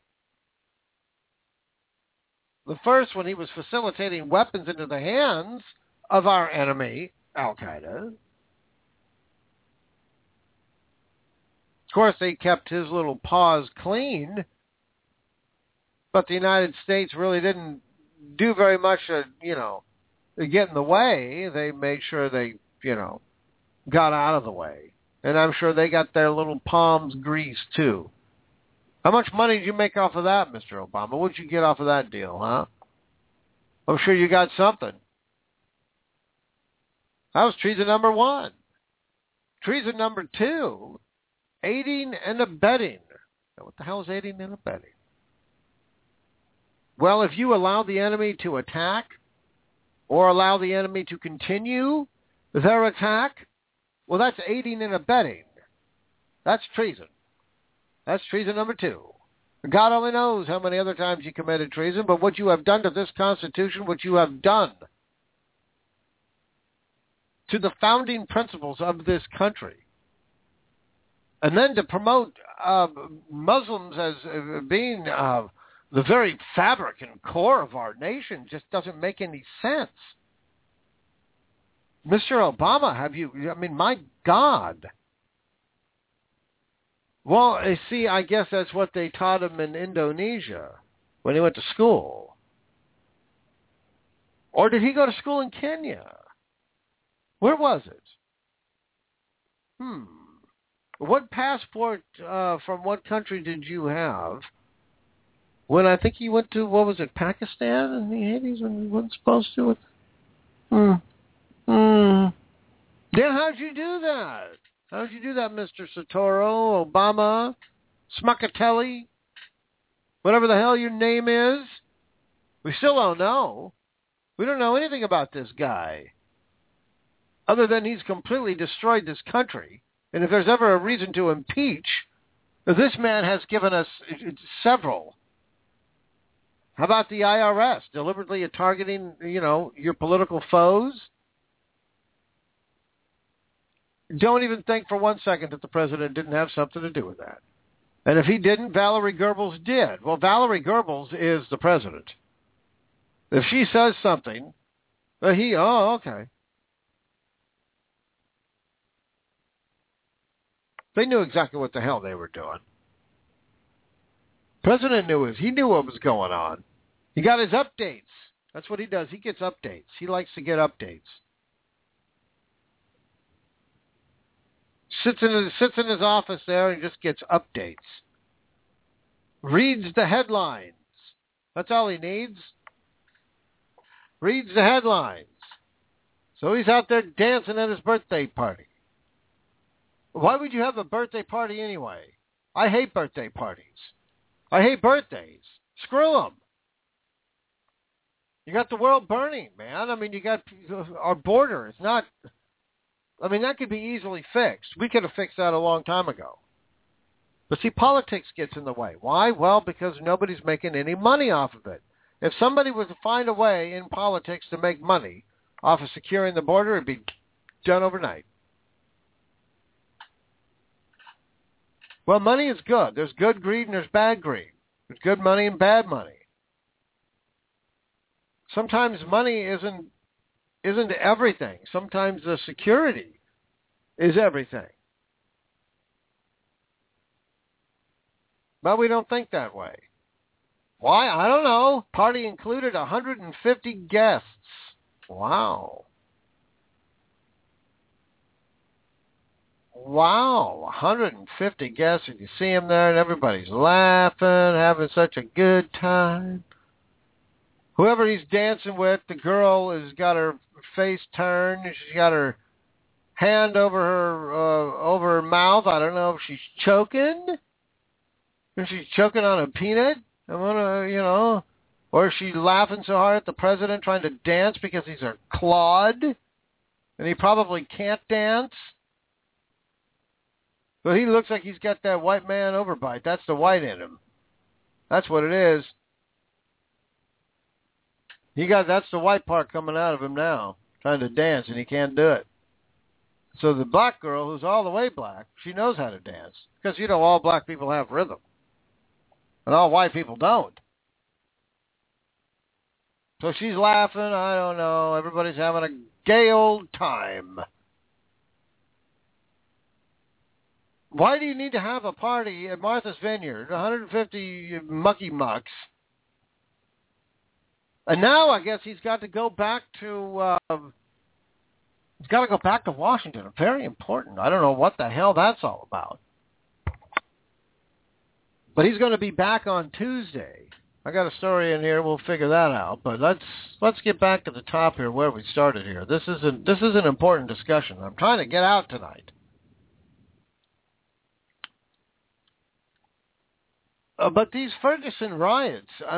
[SPEAKER 6] The first, when he was facilitating weapons into the hands of our enemy, Al-Qaeda. Of course, they kept his little paws clean, but the United States really didn't do very much to, get in the way. They made sure they, got out of the way. And I'm sure they got their little palms greased, too. How much money did you make off of that, Mr. Obama? What did you get off of that deal, huh? I'm sure you got something. That was treason number 1. Treason number 2, aiding and abetting. Now, what the hell is aiding and abetting? Well, if you allow the enemy to attack or allow the enemy to continue their attack, well, that's aiding and abetting. That's treason. That's treason number 2. God only knows how many other times you committed treason, but what you have done to this Constitution, what you have done to the founding principles of this country, and then to promote Muslims as being the very fabric and core of our nation just doesn't make any sense. Mr. Obama, my God. Well, see, I guess that's what they taught him in Indonesia when he went to school. Or did he go to school in Kenya? Where was it? What passport from what country did you have when I think he went to, what was it, Pakistan in the 80s when he wasn't supposed to? Then how'd you do that? How'd you do that, Mr. Sotoro, Obama, Smuckatelli, whatever the hell your name is? We still don't know. We don't know anything about this guy, other than he's completely destroyed this country. And if there's ever a reason to impeach, this man has given us several. How about the IRS deliberately targeting, your political foes? Don't even think for 1 second that the president didn't have something to do with that. And if he didn't, Valerie Goebbels did. Well, Valerie Goebbels is the president. If she says something, okay. They knew exactly what the hell they were doing. President he knew what was going on. He got his updates. That's what he does. He gets updates. He likes to get updates. Sits in his office there and just gets updates. Reads the headlines. That's all he needs. Reads the headlines. So he's out there dancing at his birthday party. Why would you have a birthday party anyway? I hate birthday parties. I hate birthdays. Screw them. You got the world burning, man. You got our border. It's not... that could be easily fixed. We could have fixed that a long time ago. But see, politics gets in the way. Why? Well, because nobody's making any money off of it. If somebody was to find a way in politics to make money off of securing the border, it'd be done overnight. Well, money is good. There's good greed and there's bad greed. There's good money and bad money. Sometimes money isn't everything. Sometimes the security is everything. But we don't think that way. Why? I don't know. Party included 150 guests. Wow. 150 guests, and you see them there, and everybody's laughing, having such a good time. Whoever he's dancing with, the girl has got her face turned, and she's got her hand over her mouth. I don't know if she's choking. If she's choking on a peanut, or is she laughing so hard at the president trying to dance because he's a clod, and he probably can't dance. But he looks like he's got that white man overbite. That's the white in him. That's what it is. That's the white part coming out of him now, trying to dance, and he can't do it. So the black girl, who's all the way black, she knows how to dance. Because, all black people have rhythm. And all white people don't. So she's laughing, I don't know, everybody's having a gay old time. Why do you need to have a party at Martha's Vineyard, 150 mucky mucks? And now I guess he's got to go back to Washington. Very important. I don't know what the hell that's all about. But he's going to be back on Tuesday. I got a story in here. We'll figure that out. But let's get back to the top here where we started here. This is an important discussion I'm trying to get out tonight. But these Ferguson riots, I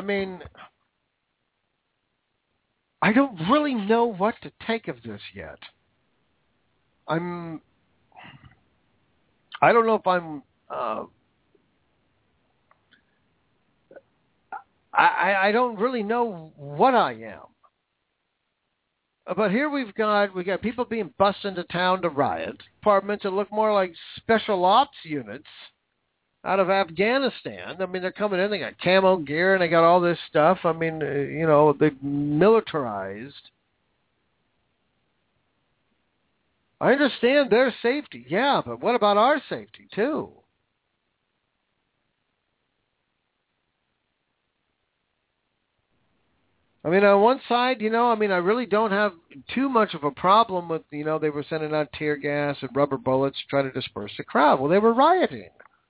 [SPEAKER 6] don't really know what to take of this yet. I don't know if I'm I don't really know what I am. But here we got people being bussed into town to riot. Departments that look more like special ops units out of Afghanistan. I mean, they're coming in. They got camo gear and they got all this stuff. I mean, they're militarized. I understand their safety, yeah, but what about our safety too? I mean, on one side, I really don't have too much of a problem with, they were sending out tear gas and rubber bullets to try to disperse the crowd. Well, they were rioting.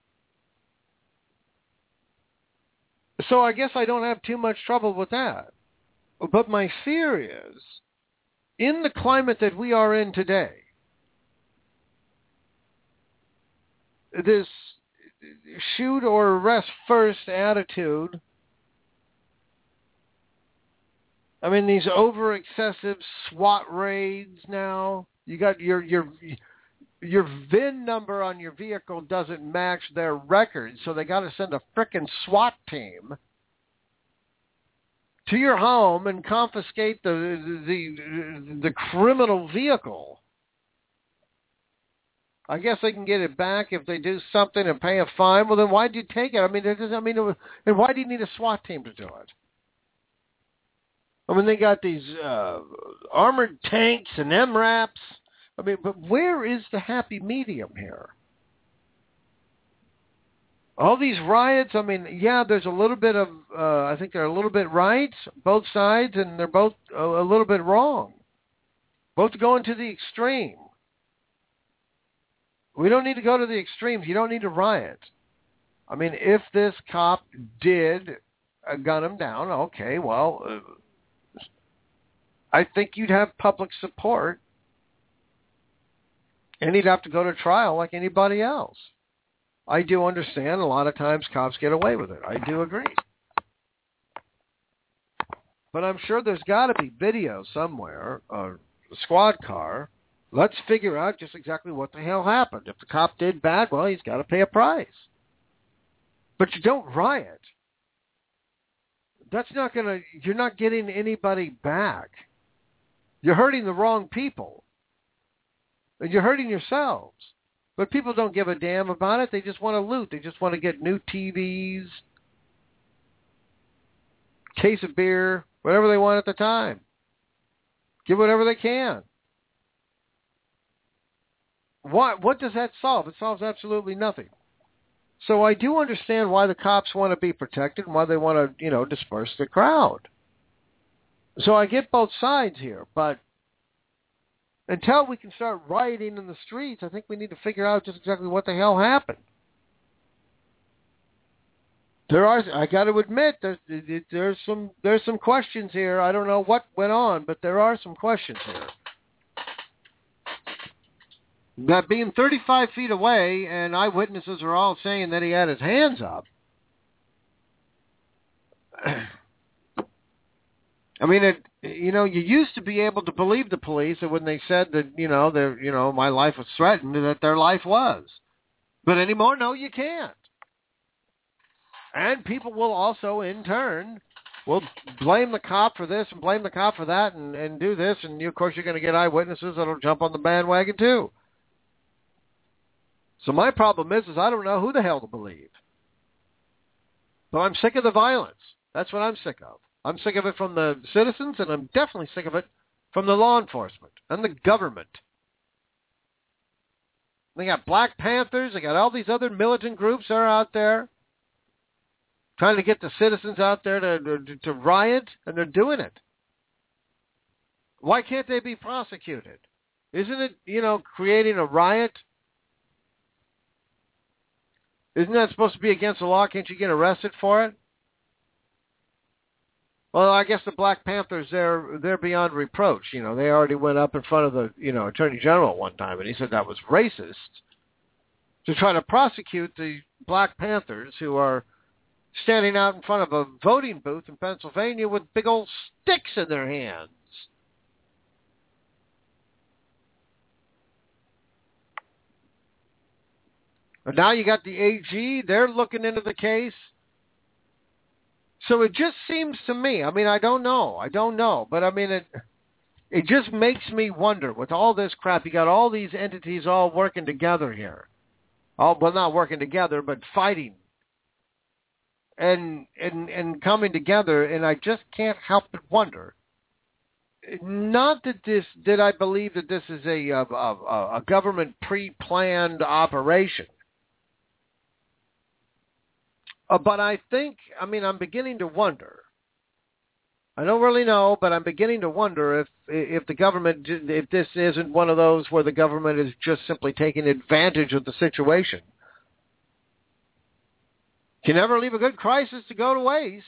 [SPEAKER 6] So I guess I don't have too much trouble with that. But my fear is, in the climate that we are in today, this shoot or arrest first attitude, I mean, these over-excessive SWAT raids now, you got your VIN number on your vehicle doesn't match their record, so they got to send a frickin' SWAT team to your home and confiscate the criminal vehicle. I guess they can get it back if they do something and pay a fine. Well, then why did you take it? And why do you need a SWAT team to do it? I mean, they got these armored tanks and MRAPs. I mean, but where is the happy medium here? All these riots, I mean, yeah, there's a little bit of, I think they're a little bit right, both sides, and they're both a little bit wrong. Both going to the extreme. We don't need to go to the extremes. You don't need to riot. I mean, if this cop did gun him down, okay, well, I think you'd have public support, and he'd have to go to trial like anybody else. I do understand a lot of times cops get away with it. I do agree. But I'm sure there's got to be video somewhere, a squad car. Let's figure out just exactly what the hell happened. If the cop did bad, well, he's got to pay a price. But you don't riot. That's not going to, you're not getting anybody back. You're hurting the wrong people. And you're hurting yourselves. But people don't give a damn about it. They just want to loot. They just want to get new TVs, case of beer, whatever they want at the time. Give whatever they can. What does that solve? It solves absolutely nothing. So I do understand why the cops want to be protected and why they want to, disperse the crowd. So I get both sides here, but until we can start rioting in the streets, I think we need to figure out just exactly what the hell happened. I got to admit, there's some questions here. I don't know what went on, but there are some questions here. That being 35 feet away, and eyewitnesses are all saying that he had his hands up. I mean, you used to be able to believe the police when they said that, my life was threatened, that their life was. But anymore, no, you can't. And people will also, in turn, will blame the cop for this and blame the cop for that and do this. And, of course, you're going to get eyewitnesses that will jump on the bandwagon, too. So my problem is I don't know who the hell to believe. But I'm sick of the violence. That's what I'm sick of. I'm sick of it from the citizens, and I'm definitely sick of it from the law enforcement and the government. They got Black Panthers. They got all these other militant groups that are out there trying to get the citizens out there to riot, and they're doing it. Why can't they be prosecuted? Isn't it, creating a riot? Isn't that supposed to be against the law? Can't you get arrested for it? Well, I guess the Black Panthers, they're beyond reproach. They already went up in front of the, Attorney General one time, and he said that was racist to try to prosecute the Black Panthers who are standing out in front of a voting booth in Pennsylvania with big old sticks in their hands. And now you got the AG. They're looking into the case, So it just seems to me, I mean, I don't know, but I mean, it just makes me wonder, with all this crap, you got all these entities all working together here. Well, not working together, but fighting and coming together, and I just can't help but wonder. Not that I believe that this is a government pre-planned operation. But I think, I mean, I'm beginning to wonder. I don't really know, but I'm beginning to wonder if the government, if this isn't one of those where the government is just simply taking advantage of the situation. You can never leave a good crisis to go to waste.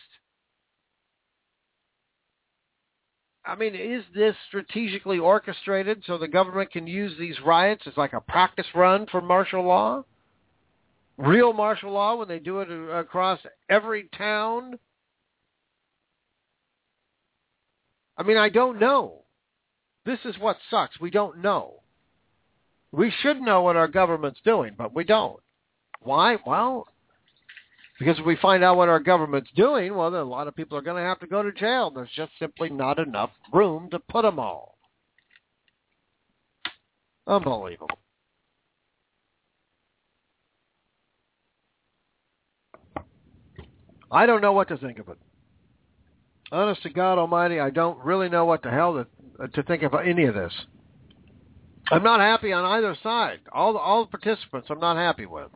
[SPEAKER 6] I mean, is this strategically orchestrated so the government can use these riots as like a practice run for martial law? Real martial law when they do it across every town? I mean, I don't know. This is what sucks. We don't know. We should know what our government's doing, but we don't. Why? Well, because if we find out what our government's doing, well, then a lot of people are going to have to go to jail. There's just simply not enough room to put them all. Unbelievable. I don't know what to think of it. Honest to God Almighty, I don't really know what the hell to think of any of this. I'm not happy on either side. All the participants I'm not happy with.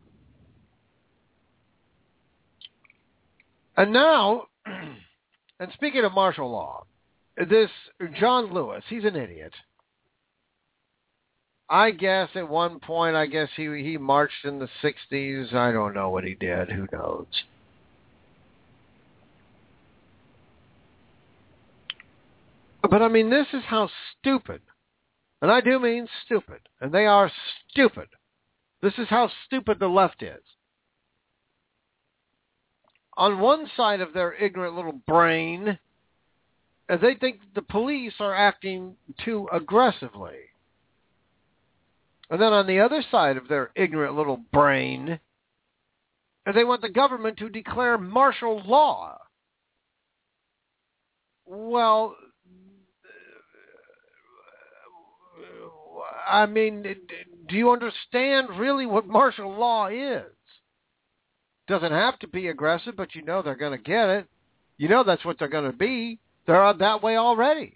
[SPEAKER 6] And now, and speaking of martial law, this John Lewis, he's an idiot. I guess at one point, he marched in the 60s. I don't know what he did. Who knows? But I mean, this is how stupid, and I do mean stupid, and they are stupid. This is how stupid the left is. On one side of their ignorant little brain, they think the police are acting too aggressively. And then on the other side of their ignorant little brain, they want the government to declare martial law. Well, I mean, do you understand really what martial law is? Doesn't have to be aggressive, but you know they're going to get it. You know that's what they're going to be. They're that way already.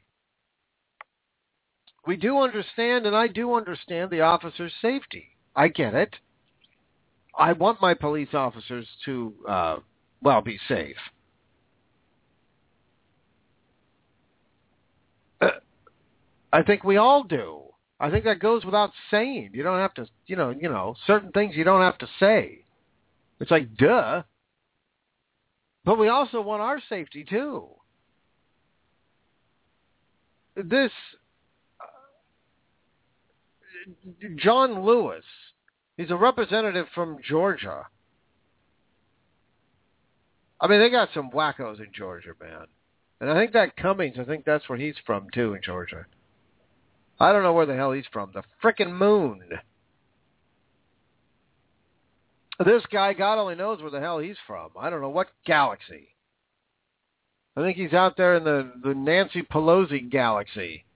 [SPEAKER 6] We do understand, and I do understand the officer's safety. I get it. I want my police officers to, be safe. I think we all do. I think that goes without saying. You don't have to, certain things you don't have to say. It's like, duh. But we also want our safety, too. This John Lewis, he's a representative from Georgia. I mean, they got some wackos in Georgia, man. And I think that Cummings, that's where he's from, too, in Georgia. I don't know where the hell he's from. The frickin' moon. This guy, God only knows where the hell he's from. I don't know what galaxy. I think he's out there in the Nancy Pelosi galaxy.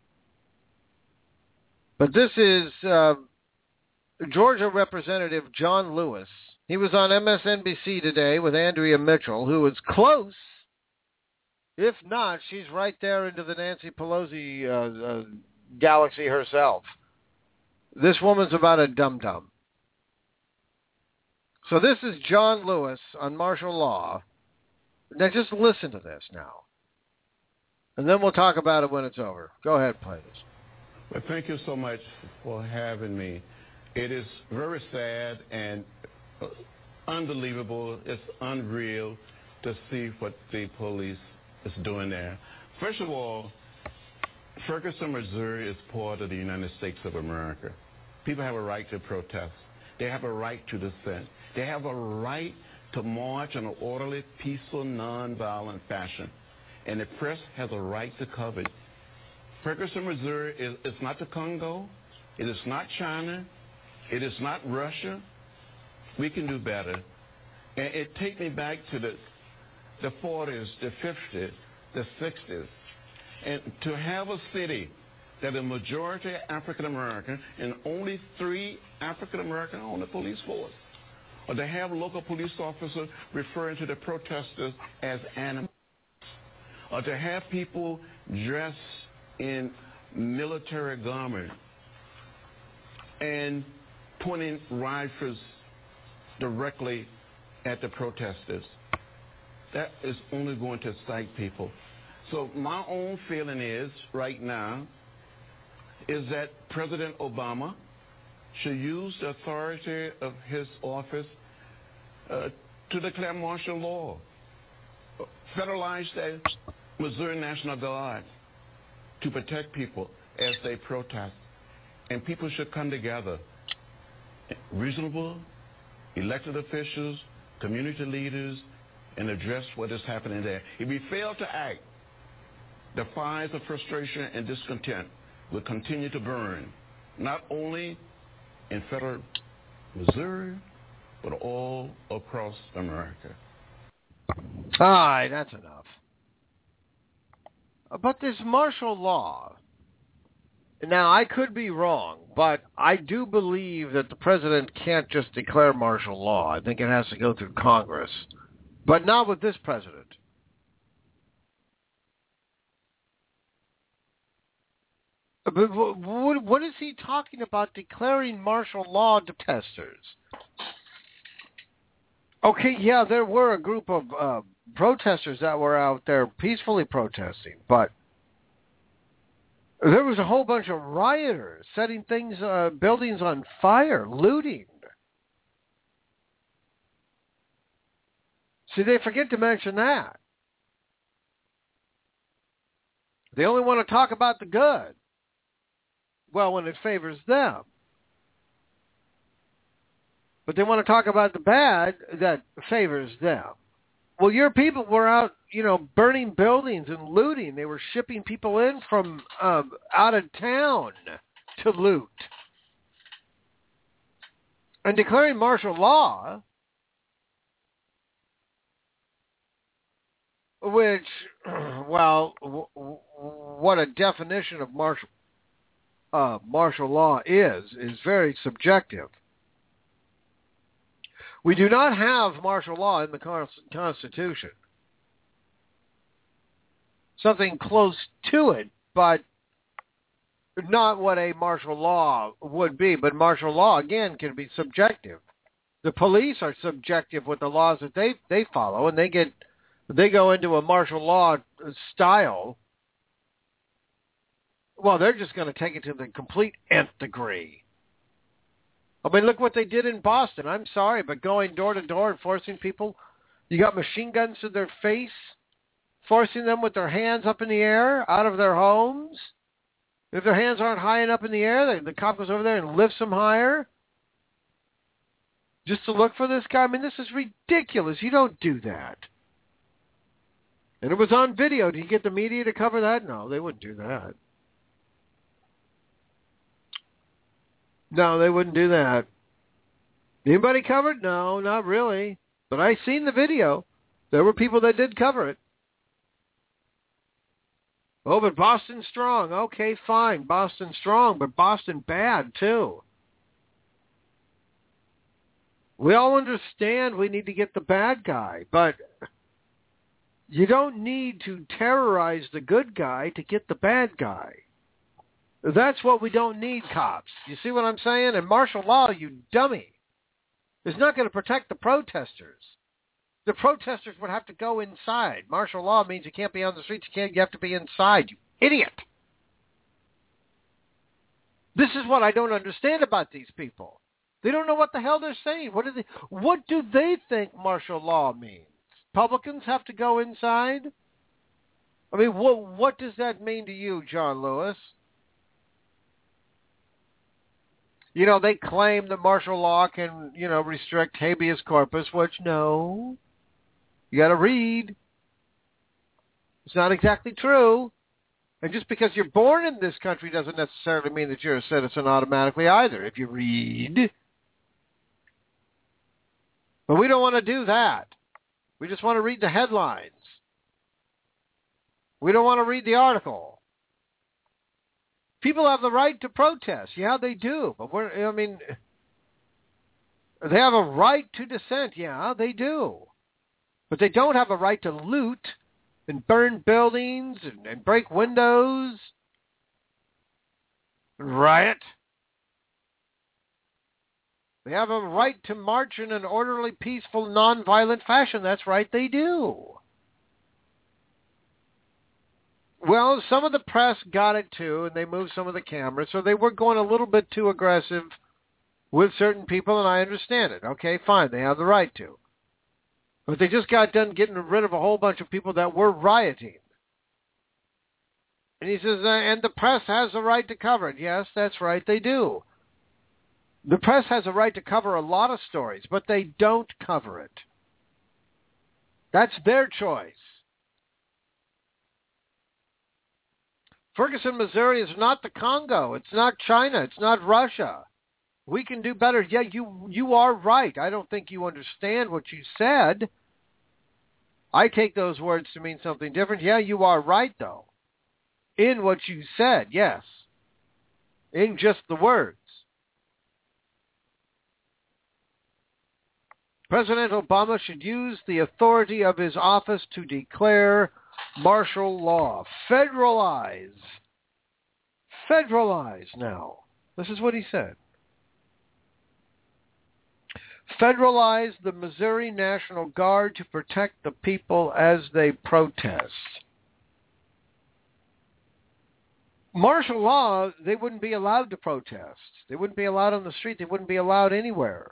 [SPEAKER 6] But this is Georgia Representative John Lewis. He was on MSNBC today with Andrea Mitchell, who is close. If not, she's right there into the Nancy Pelosi galaxy herself. This woman's about a dum-dum. So this is John Lewis on martial law. Now just listen to this now. And then we'll talk about it when it's over. Go ahead, play this.
[SPEAKER 7] Well, thank you so much for having me. It is very sad and unbelievable. It's unreal to see what the police is doing there. First of all, Ferguson, Missouri is part of the United States of America. People have a right to protest. They have a right to dissent. They have a right to march in an orderly, peaceful, nonviolent fashion. And the press has a right to cover it. Ferguson, Missouri is not the Congo. It is not China. It is not Russia. We can do better. And it takes me back to the 40s, the 50s, the 60s. And to have a city that is majority African American and only 3 African American on the police force, or to have local police officers referring to the protesters as animals, or to have people dressed in military garments and pointing rifles directly at the protesters. That is only going to excite people. So my own feeling is, right now, is that President Obama should use the authority of his office to declare martial law, federalize the Missouri National Guard to protect people as they protest. And people should come together, reasonable, elected officials, community leaders, and address what is happening there. If we fail to act, the fires of frustration and discontent will continue to burn, not only in federal Missouri, but all across America.
[SPEAKER 6] All right, that's enough. But this martial law, now I could be wrong, but I do believe that the president can't just declare martial law. I think it has to go through Congress, but not with this president. But what is he talking about declaring martial law to protesters? Okay, yeah, there were a group of protesters that were out there peacefully protesting, but there was a whole bunch of rioters setting things, buildings on fire, looting. See, they forget to mention that. They only want to talk about the good. Well, when it favors them. But they want to talk about the bad that favors them. Well, your people were out, burning buildings and looting. They were shipping people in from out of town to loot. And declaring martial law, which, well, what a definition of martial law is very subjective. We do not have martial law in the Constitution. Something close to it, but not what a martial law would be. But martial law, again, can be subjective. The police are subjective with the laws that they follow, and they go into a martial law style. Well, they're just going to take it to the complete nth degree. I mean, look what they did in Boston. I'm sorry, but going door to door and forcing people, you got machine guns to their face, forcing them with their hands up in the air out of their homes. If their hands aren't high enough in the air, the cop goes over there and lifts them higher just to look for this guy. I mean, this is ridiculous. You don't do that. And it was on video. Did you get the media to cover that? No, they wouldn't do that. No, they wouldn't do that. Anybody covered? No, not really. But I seen the video. There were people that did cover it. Oh, but Boston strong. Okay, fine. Boston strong, but Boston bad, too. We all understand we need to get the bad guy, but you don't need to terrorize the good guy to get the bad guy. That's what we don't need, cops. You see what I'm saying? And martial law, you dummy, is not going to protect the protesters. The protesters would have to go inside. Martial law means you can't be on the streets. You have to be inside, you idiot. This is what I don't understand about these people. They don't know what the hell they're saying. What do they think martial law means? Republicans have to go inside? I mean, what does that mean to you, John Lewis? They claim that martial law can, restrict habeas corpus, which no. You got to read. It's not exactly true. And just because you're born in this country doesn't necessarily mean that you're a citizen automatically either, if you read. But we don't want to do that. We just want to read the headlines. We don't want to read the article. People have the right to protest. Yeah, they do. But they have a right to dissent. Yeah, they do. But they don't have a right to loot and burn buildings and break windows and riot. They have a right to march in an orderly, peaceful, nonviolent fashion. That's right, they do. Well, some of the press got it too, and they moved some of the cameras, so they were going a little bit too aggressive with certain people, and I understand it. Okay, fine, they have the right to. But they just got done getting rid of a whole bunch of people that were rioting. And he says, and the press has the right to cover it. Yes, that's right, they do. The press has a right to cover a lot of stories, but they don't cover it. That's their choice. Ferguson, Missouri is not the Congo. It's not China. It's not Russia. We can do better. Yeah, you are right. I don't think you understand what you said. I take those words to mean something different. Yeah, you are right, though. In what you said, yes. In just the words. President Obama should use the authority of his office to declare martial law. Federalize. Federalize now. This is what he said. Federalize the Missouri National Guard to protect the people as they protest. Martial law, they wouldn't be allowed to protest. They wouldn't be allowed on the street. They wouldn't be allowed anywhere.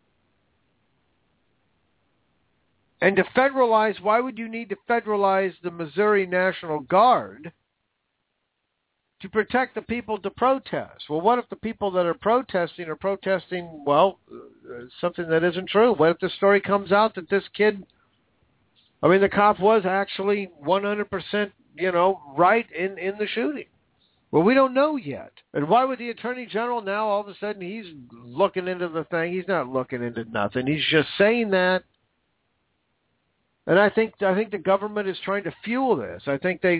[SPEAKER 6] And to federalize, why would you need to federalize the Missouri National Guard to protect the people to protest? Well, what if the people that are protesting, well, something that isn't true? What if the story comes out that this kid, the cop was actually 100%, right in the shooting? Well, we don't know yet. And why would the Attorney General now all of a sudden he's looking into the thing? He's not looking into nothing. He's just saying that. And I think the government is trying to fuel this. I think they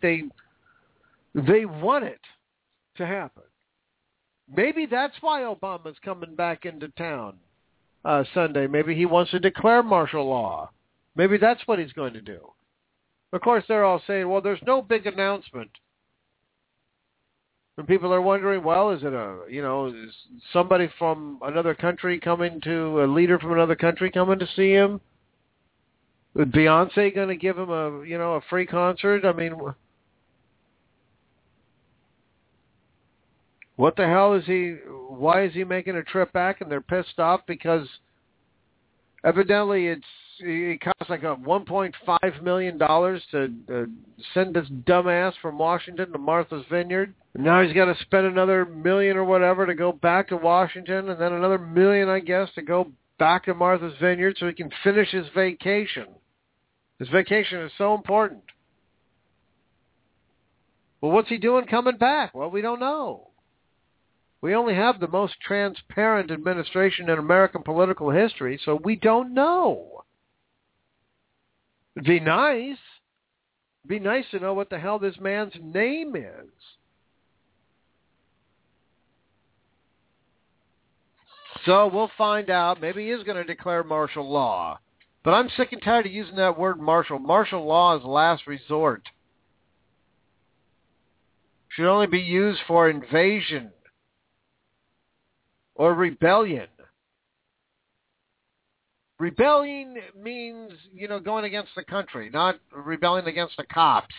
[SPEAKER 6] want it to happen. Maybe that's why Obama's coming back into town Sunday. Maybe he wants to declare martial law. Maybe that's what he's going to do. Of course, they're all saying, well, there's no big announcement. And people are wondering, well, is it is somebody from another country coming to, a leader from another country coming to see him? Is Beyonce going to give him a free concert? What the hell is he? Why is he making a trip back? And they're pissed off because evidently it costs like $1.5 million to send this dumbass from Washington to Martha's Vineyard. And now he's got to spend another $1 million or whatever to go back to Washington, and then another $1 million, I guess, to go back to Martha's Vineyard so he can finish his vacation. His vacation is so important. Well, what's he doing coming back? Well, we don't know. We only have the most transparent administration in American political history, so we don't know. It'd be nice. It'd be nice to know what the hell this man's name is. So we'll find out. Maybe he is going to declare martial law. But I'm sick and tired of using that word martial. Martial law is last resort. Should only be used for invasion or rebellion. Rebellion means, going against the country, not rebelling against the cops.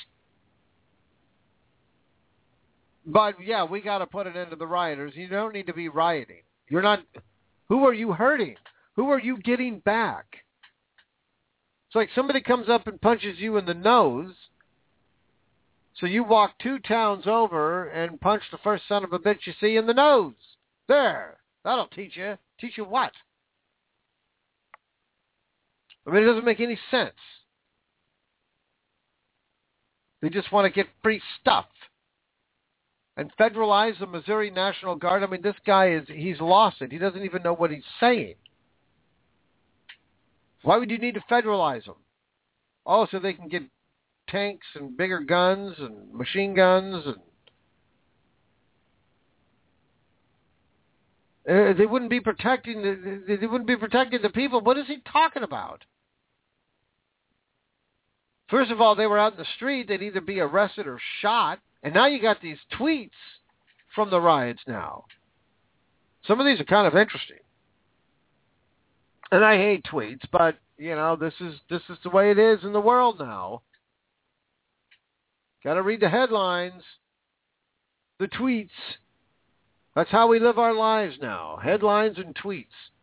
[SPEAKER 6] But, yeah, we got to put an end to the rioters. You don't need to be rioting. You're not... Who are you hurting? Who are you getting back? It's like somebody comes up and punches you in the nose, so you walk 2 towns over and punch the first son of a bitch you see in the nose. There. That'll teach you. Teach you what? It doesn't make any sense. They just want to get free stuff. And federalize the Missouri National Guard. This guy he's lost it. He doesn't even know what he's saying. Why would you need to federalize them? Oh, so they can get tanks and bigger guns and machine guns, and they wouldn't be protecting the people. What is he talking about? First of all, they were out in the street. They'd either be arrested or shot. And now you got these tweets from the riots now. Some of these are kind of interesting. And I hate tweets, but, you know, this is the way it is in the world now. Got to read the headlines, the tweets. That's how we live our lives now. Headlines and tweets.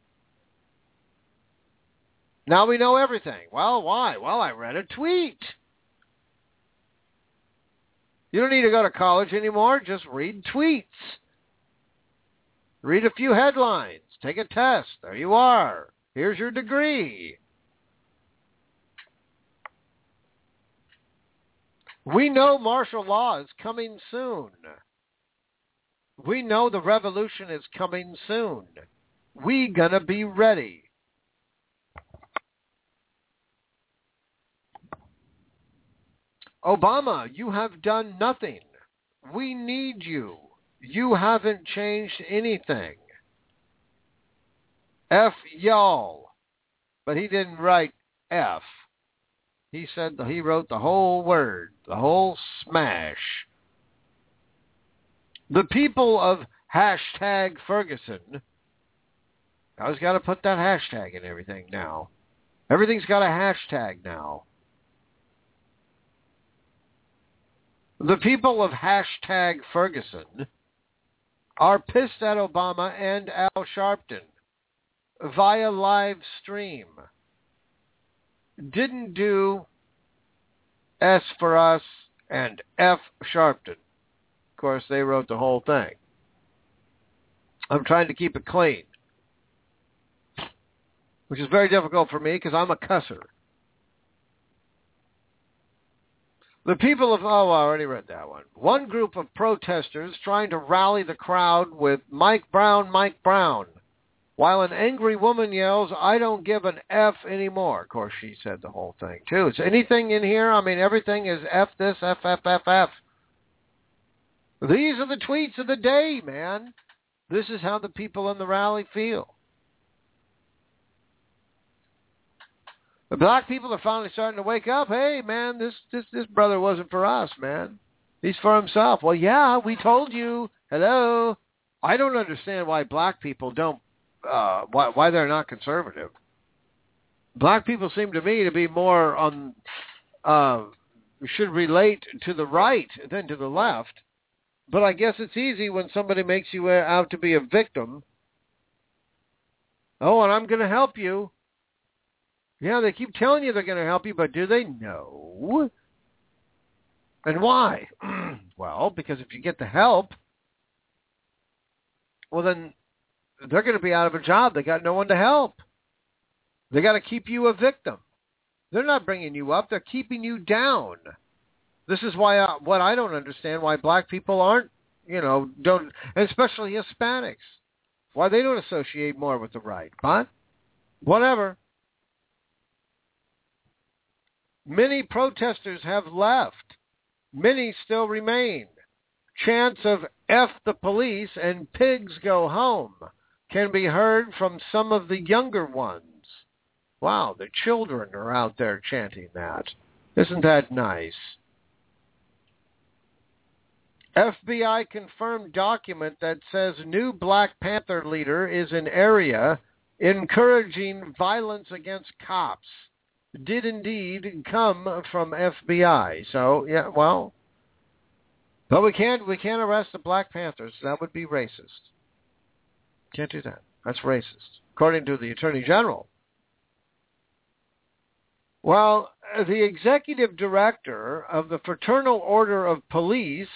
[SPEAKER 6] Now we know everything. Well, why? Well, I read a tweet. You don't need to go to college anymore. Just read tweets. Read a few headlines. Take a test. There you are. Here's your degree. We know martial law is coming soon. We know the revolution is coming soon. We gonna be ready. Obama, you have done nothing. We need you. You haven't changed anything. F y'all. But he didn't write F. He said he wrote the whole word, the whole smash. The people of #Ferguson. I always got to put that hashtag in everything now. Everything's got a hashtag now. The people of #Ferguson are pissed at Obama and Al Sharpton via live stream. Didn't do S for us and F Sharpton. Of course, they wrote the whole thing. I'm trying to keep it clean, which is very difficult for me because I'm a cusser. The people of, I already read that one. One group of protesters trying to rally the crowd with Mike Brown, Mike Brown, while an angry woman yells, I don't give an F anymore. Of course, she said the whole thing, too. Is anything in here? I mean, everything is F this, F, F, F, F. These are the tweets of the day, man. This is how the people in the rally feel. The black people are finally starting to wake up. Hey, man, this brother wasn't for us, man. He's for himself. Well, yeah, we told you. Hello. I don't understand why black people don't, why they're not conservative. Black people seem to me to be more on, should relate to the right than to the left. But I guess it's easy when somebody makes you out to be a victim. Oh, and I'm going to help you. Yeah, they keep telling you they're going to help you, but do they? No. And why? Well, because if you get the help, well, then they're going to be out of a job. They got no one to help. They got to keep you a victim. They're not bringing you up. They're keeping you down. This is why what I don't understand, why black people aren't, don't, especially Hispanics, why they don't associate more with the right. But whatever. Many protesters have left. Many still remain. Chants of F the police and pigs go home can be heard from some of the younger ones. Wow, the children are out there chanting that. Isn't that nice? FBI confirmed document that says new Black Panther leader is in area encouraging violence against cops. Did indeed come from FBI. So, yeah, well, but we can't arrest the Black Panthers. That would be racist. Can't do that. That's racist, according to the Attorney General. Well, the executive director of the Fraternal Order of Police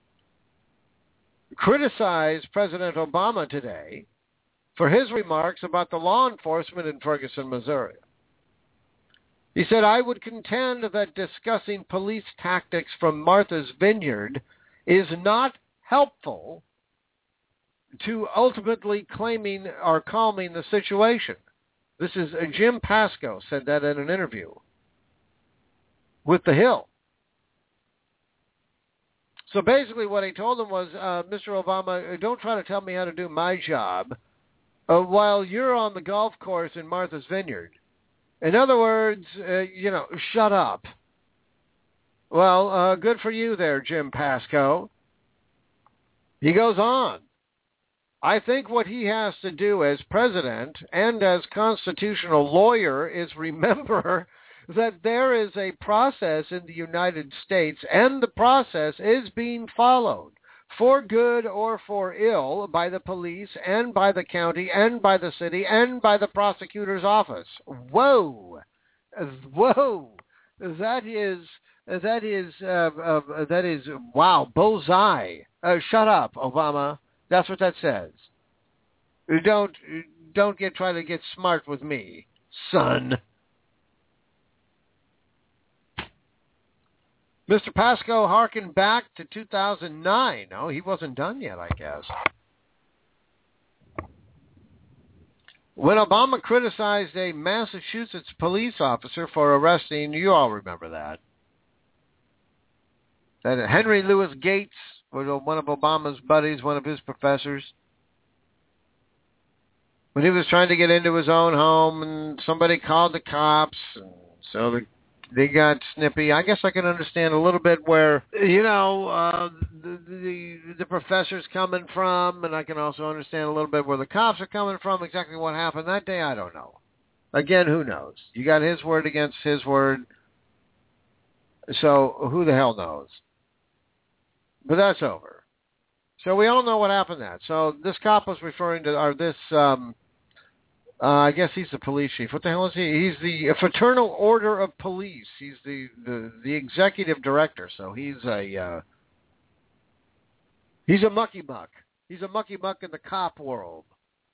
[SPEAKER 6] criticized President Obama today for his remarks about the law enforcement in Ferguson, Missouri. He said, I would contend that discussing police tactics from Martha's Vineyard is not helpful to ultimately calming the situation. This is Jim Pascoe said that in an interview with The Hill. So basically what he told him was, Mr. Obama, don't try to tell me how to do my job while you're on the golf course in Martha's Vineyard. In other words, shut up. Well, good for you there, Jim Pascoe. He goes on. I think what he has to do as president and as constitutional lawyer is remember that there is a process in the United States, and the process is being followed for good or for ill by the police and by the county and by the city and by the prosecutor's office. Whoa. That is wow, bullseye. Shut up, Obama. That's what that says. Don't try to get smart with me, son. Mr. Pascoe harkened back to 2009. Oh, he wasn't done yet, I guess. When Obama criticized a Massachusetts police officer for arresting, you all remember that Henry Louis Gates was one of Obama's buddies, one of his professors. When he was trying to get into his own home and somebody called the cops, and so they got snippy. I guess I can understand a little bit where, the professor's coming from, and I can also understand a little bit where the cops are coming from. Exactly what happened that day, I don't know. Again, who knows? You got his word against his word, so who the hell knows? But that's over. So we all know what happened then. So this cop was referring to, I guess he's the police chief. What the hell is he? He's the Fraternal Order of Police. He's the executive director. So he's a mucky muck. He's a mucky muck in the cop world.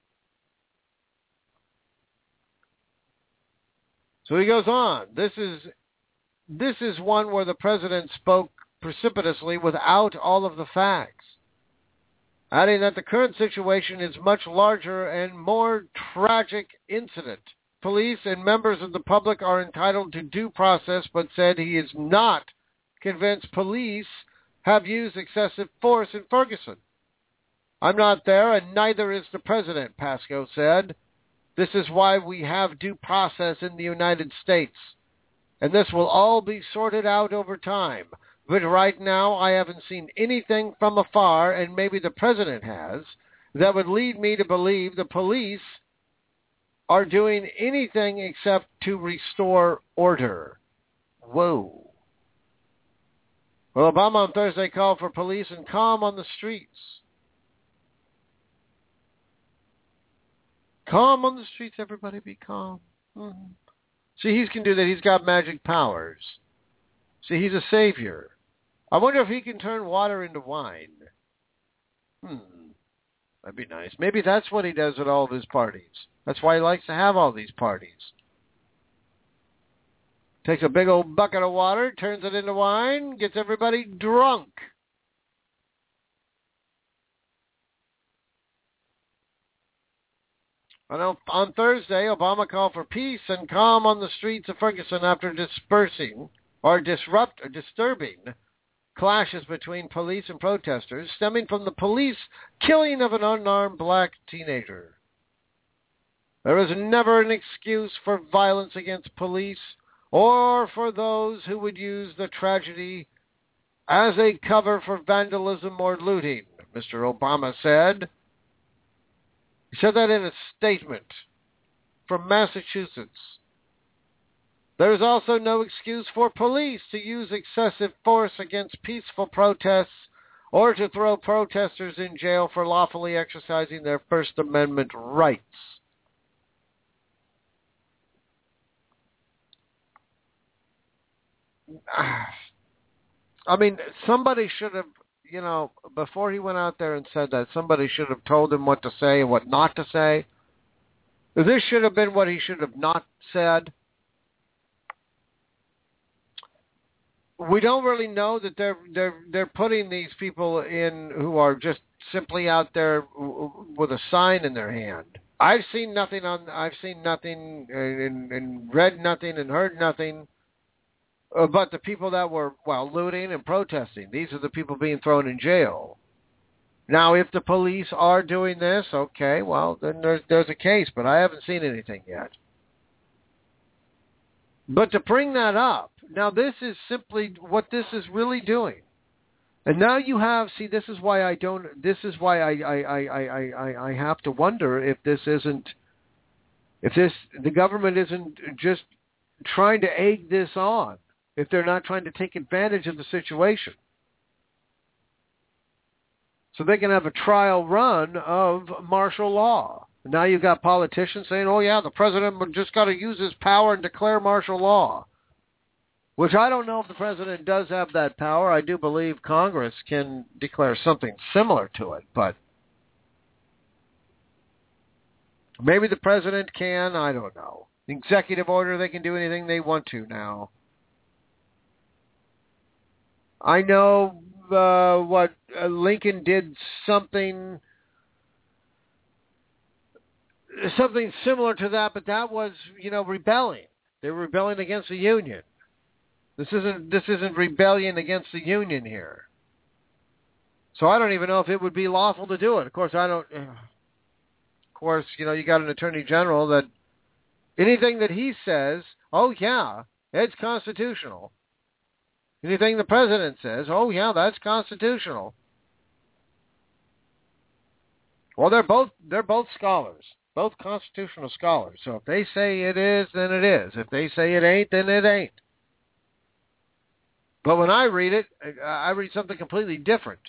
[SPEAKER 6] So he goes on. This is one where the president spoke precipitously without all of the facts, adding that the current situation is much larger and more tragic incident. Police and members of the public are entitled to due process, but said he is not convinced police have used excessive force in Ferguson. I'm not there, and neither is the president, Pascoe said. This is why we have due process in the United States, and this will all be sorted out over time. But right now, I haven't seen anything from afar, and maybe the president has, that would lead me to believe the police are doing anything except to restore order. Whoa. Well, Obama on Thursday called for police and calm on the streets. Calm on the streets, everybody be calm. Mm-hmm. See, he can do that. He's got magic powers. See, he's a savior. I wonder if he can turn water into wine. That'd be nice. Maybe that's what he does at all of his parties. That's why he likes to have all these parties. Takes a big old bucket of water, turns it into wine, gets everybody drunk. On Thursday, Obama called for peace and calm on the streets of Ferguson after disturbing clashes between police and protesters stemming from the police killing of an unarmed black teenager. There is never an excuse for violence against police or for those who would use the tragedy as a cover for vandalism or looting, Mr. Obama said. He said that in a statement from Massachusetts. There is also no excuse for police to use excessive force against peaceful protests or to throw protesters in jail for lawfully exercising their First Amendment rights. I mean, somebody should have, before he went out there and said that, somebody should have told him what to say and what not to say. This should have been what he should have not said. We don't really know that they're putting these people in who are just simply out there with a sign in their hand. I've seen nothing and read nothing and heard nothing but the people that were, looting and protesting. These are the people being thrown in jail. Now, if the police are doing this, okay, well, then there's a case, but I haven't seen anything yet. But to bring that up, now this is simply what this is really doing. And now you have, this is why I have to wonder if the government isn't just trying to egg this on, if they're not trying to take advantage of the situation. So they can have a trial run of martial law. Now you've got politicians saying, oh yeah, the president just got to use his power and declare martial law. Which I don't know if the president does have that power. I do believe Congress can declare something similar to it, but maybe the president can, I don't know. Executive order, they can do anything they want to now. I know Lincoln did something similar to that, but that was, rebelling. They were rebelling against the Union. This isn't rebellion against the Union here. So I don't even know if it would be lawful to do it. Of course, you got an attorney general that anything that he says, oh yeah, it's constitutional. Anything the president says, oh yeah, that's constitutional. Well, they're both scholars, both constitutional scholars. So if they say it is, then it is. If they say it ain't, then it ain't. But when I read it, I read something completely different.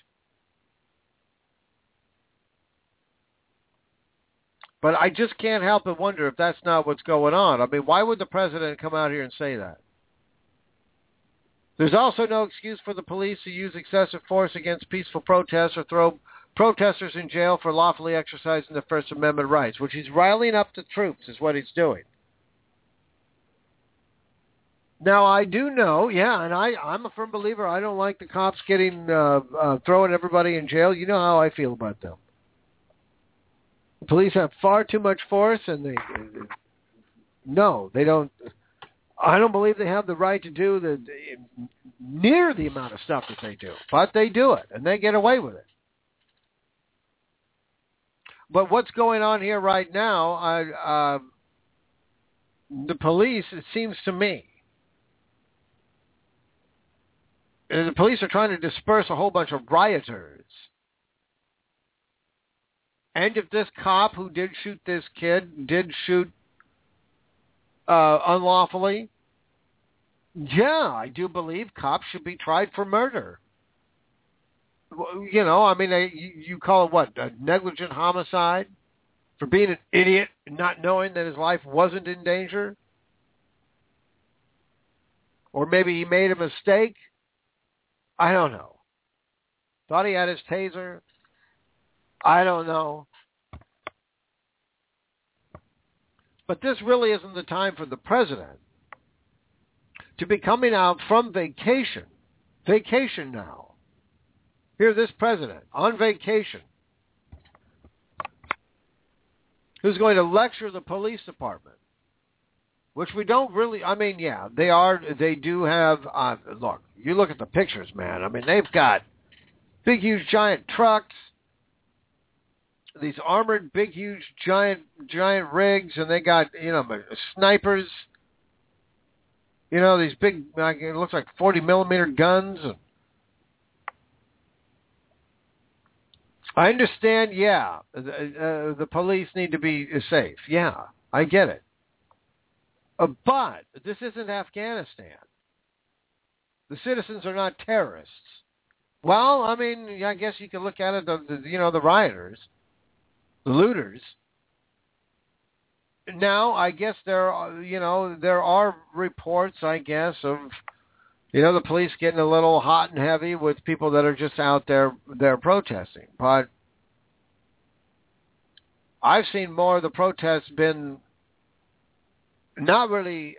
[SPEAKER 6] But I just can't help but wonder if that's not what's going on. I mean, why would the president come out here and say that? There's also no excuse for the police to use excessive force against peaceful protests or throw protesters in jail for lawfully exercising their First Amendment rights, which he's riling up the troops is what he's doing. Now, I do know, and I'm a firm believer, I don't like the cops getting, throwing everybody in jail. You know how I feel about them. The police have far too much force, and they don't. I don't believe they have the right to do near the amount of stuff that they do, but they do it, and they get away with it. But what's going on here right now, the police, it seems to me, the police are trying to disperse a whole bunch of rioters. And if this cop who did shoot this kid did shoot unlawfully, I do believe cops should be tried for murder. You call it what? A negligent homicide? For being an idiot and not knowing that his life wasn't in danger? Or maybe he made a mistake? I don't know. Thought he had his taser? I don't know. But this really isn't the time for the president to be coming out from vacation. Vacation now. Here's this president on vacation who's going to lecture the police department, which we don't really, they do have, look, you look at the pictures, man. I mean, they've got big, huge, giant trucks, these armored, big, huge, giant rigs, and they got, snipers, these big, it looks like 40 millimeter guns. And I understand, the police need to be safe. Yeah, I get it. But this isn't Afghanistan. The citizens are not terrorists. Well, I guess you can look at it, the rioters, the looters. Now, I guess there are reports, I guess, of, the police getting a little hot and heavy with people that are just out there protesting. But I've seen more of the protests been not really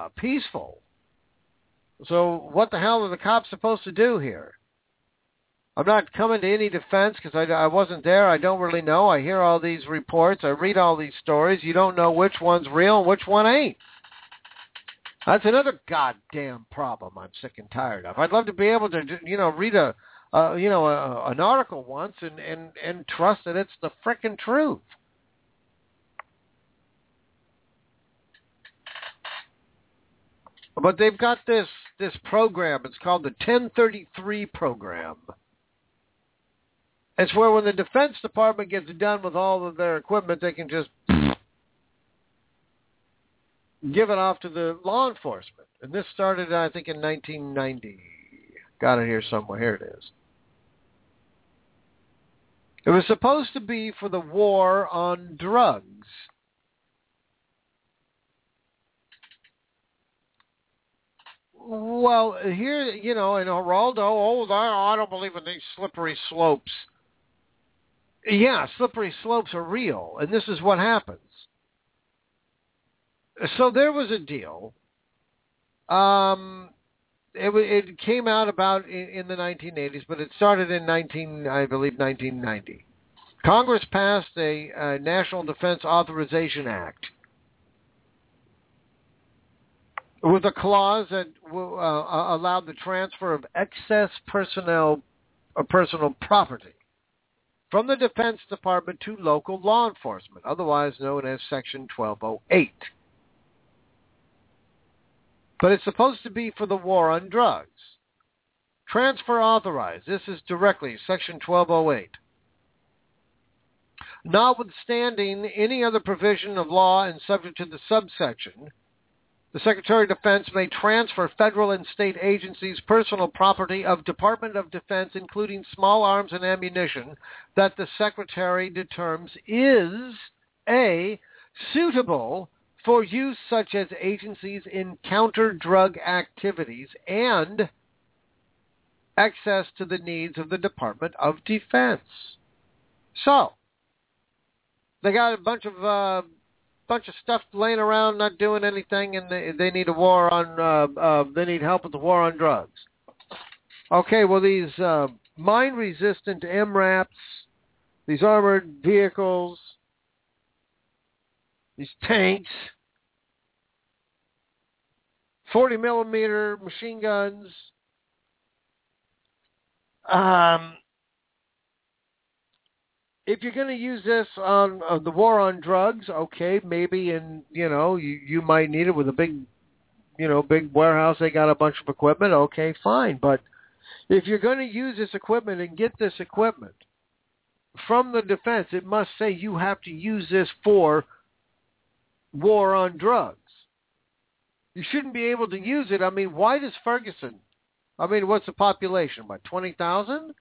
[SPEAKER 6] peaceful. So what the hell are the cops supposed to do here? I'm not coming to any defense because I wasn't there. I don't really know. I hear all these reports. I read all these stories. You don't know which one's real and which one ain't. That's another goddamn problem I'm sick and tired of. I'd love to be able to, read an article once and trust that it's the frickin' truth. But they've got this program. It's called the 1033 program. It's where when the Defense Department gets done with all of their equipment, they can just give it off to the law enforcement. And this started, I think, in 1990. Got it here somewhere. Here it is. It was supposed to be for the war on drugs. Well, here, and Geraldo, I don't believe in these slippery slopes. Yeah, slippery slopes are real, and this is what happens. So there was a deal. It came out about in the 1980s, but it started in 1990. Congress passed a National Defense Authorization Act with a clause that allowed the transfer of excess personal property from the Defense Department to local law enforcement, otherwise known as Section 1208. But it's supposed to be for the war on drugs. Transfer authorized. This is directly Section 1208. Notwithstanding any other provision of law and subject to the subsection, the Secretary of Defense may transfer federal and state agencies' personal property of Department of Defense, including small arms and ammunition, that the Secretary determines is A, suitable for use such as agencies in counter-drug activities and access to the needs of the Department of Defense. So, they got a bunch of stuff laying around, not doing anything, and they need they need help with the war on drugs. Okay, well, these mine-resistant MRAPs, these armored vehicles, these tanks, 40-millimeter machine guns, if you're going to use this on the war on drugs, okay, maybe you might need it with a big warehouse. They got a bunch of equipment. Okay, fine. But if you're going to use this equipment and get this equipment from the defense, it must say you have to use this for war on drugs. You shouldn't be able to use it. I mean, why does Ferguson? I mean, what's the population? About 20,000?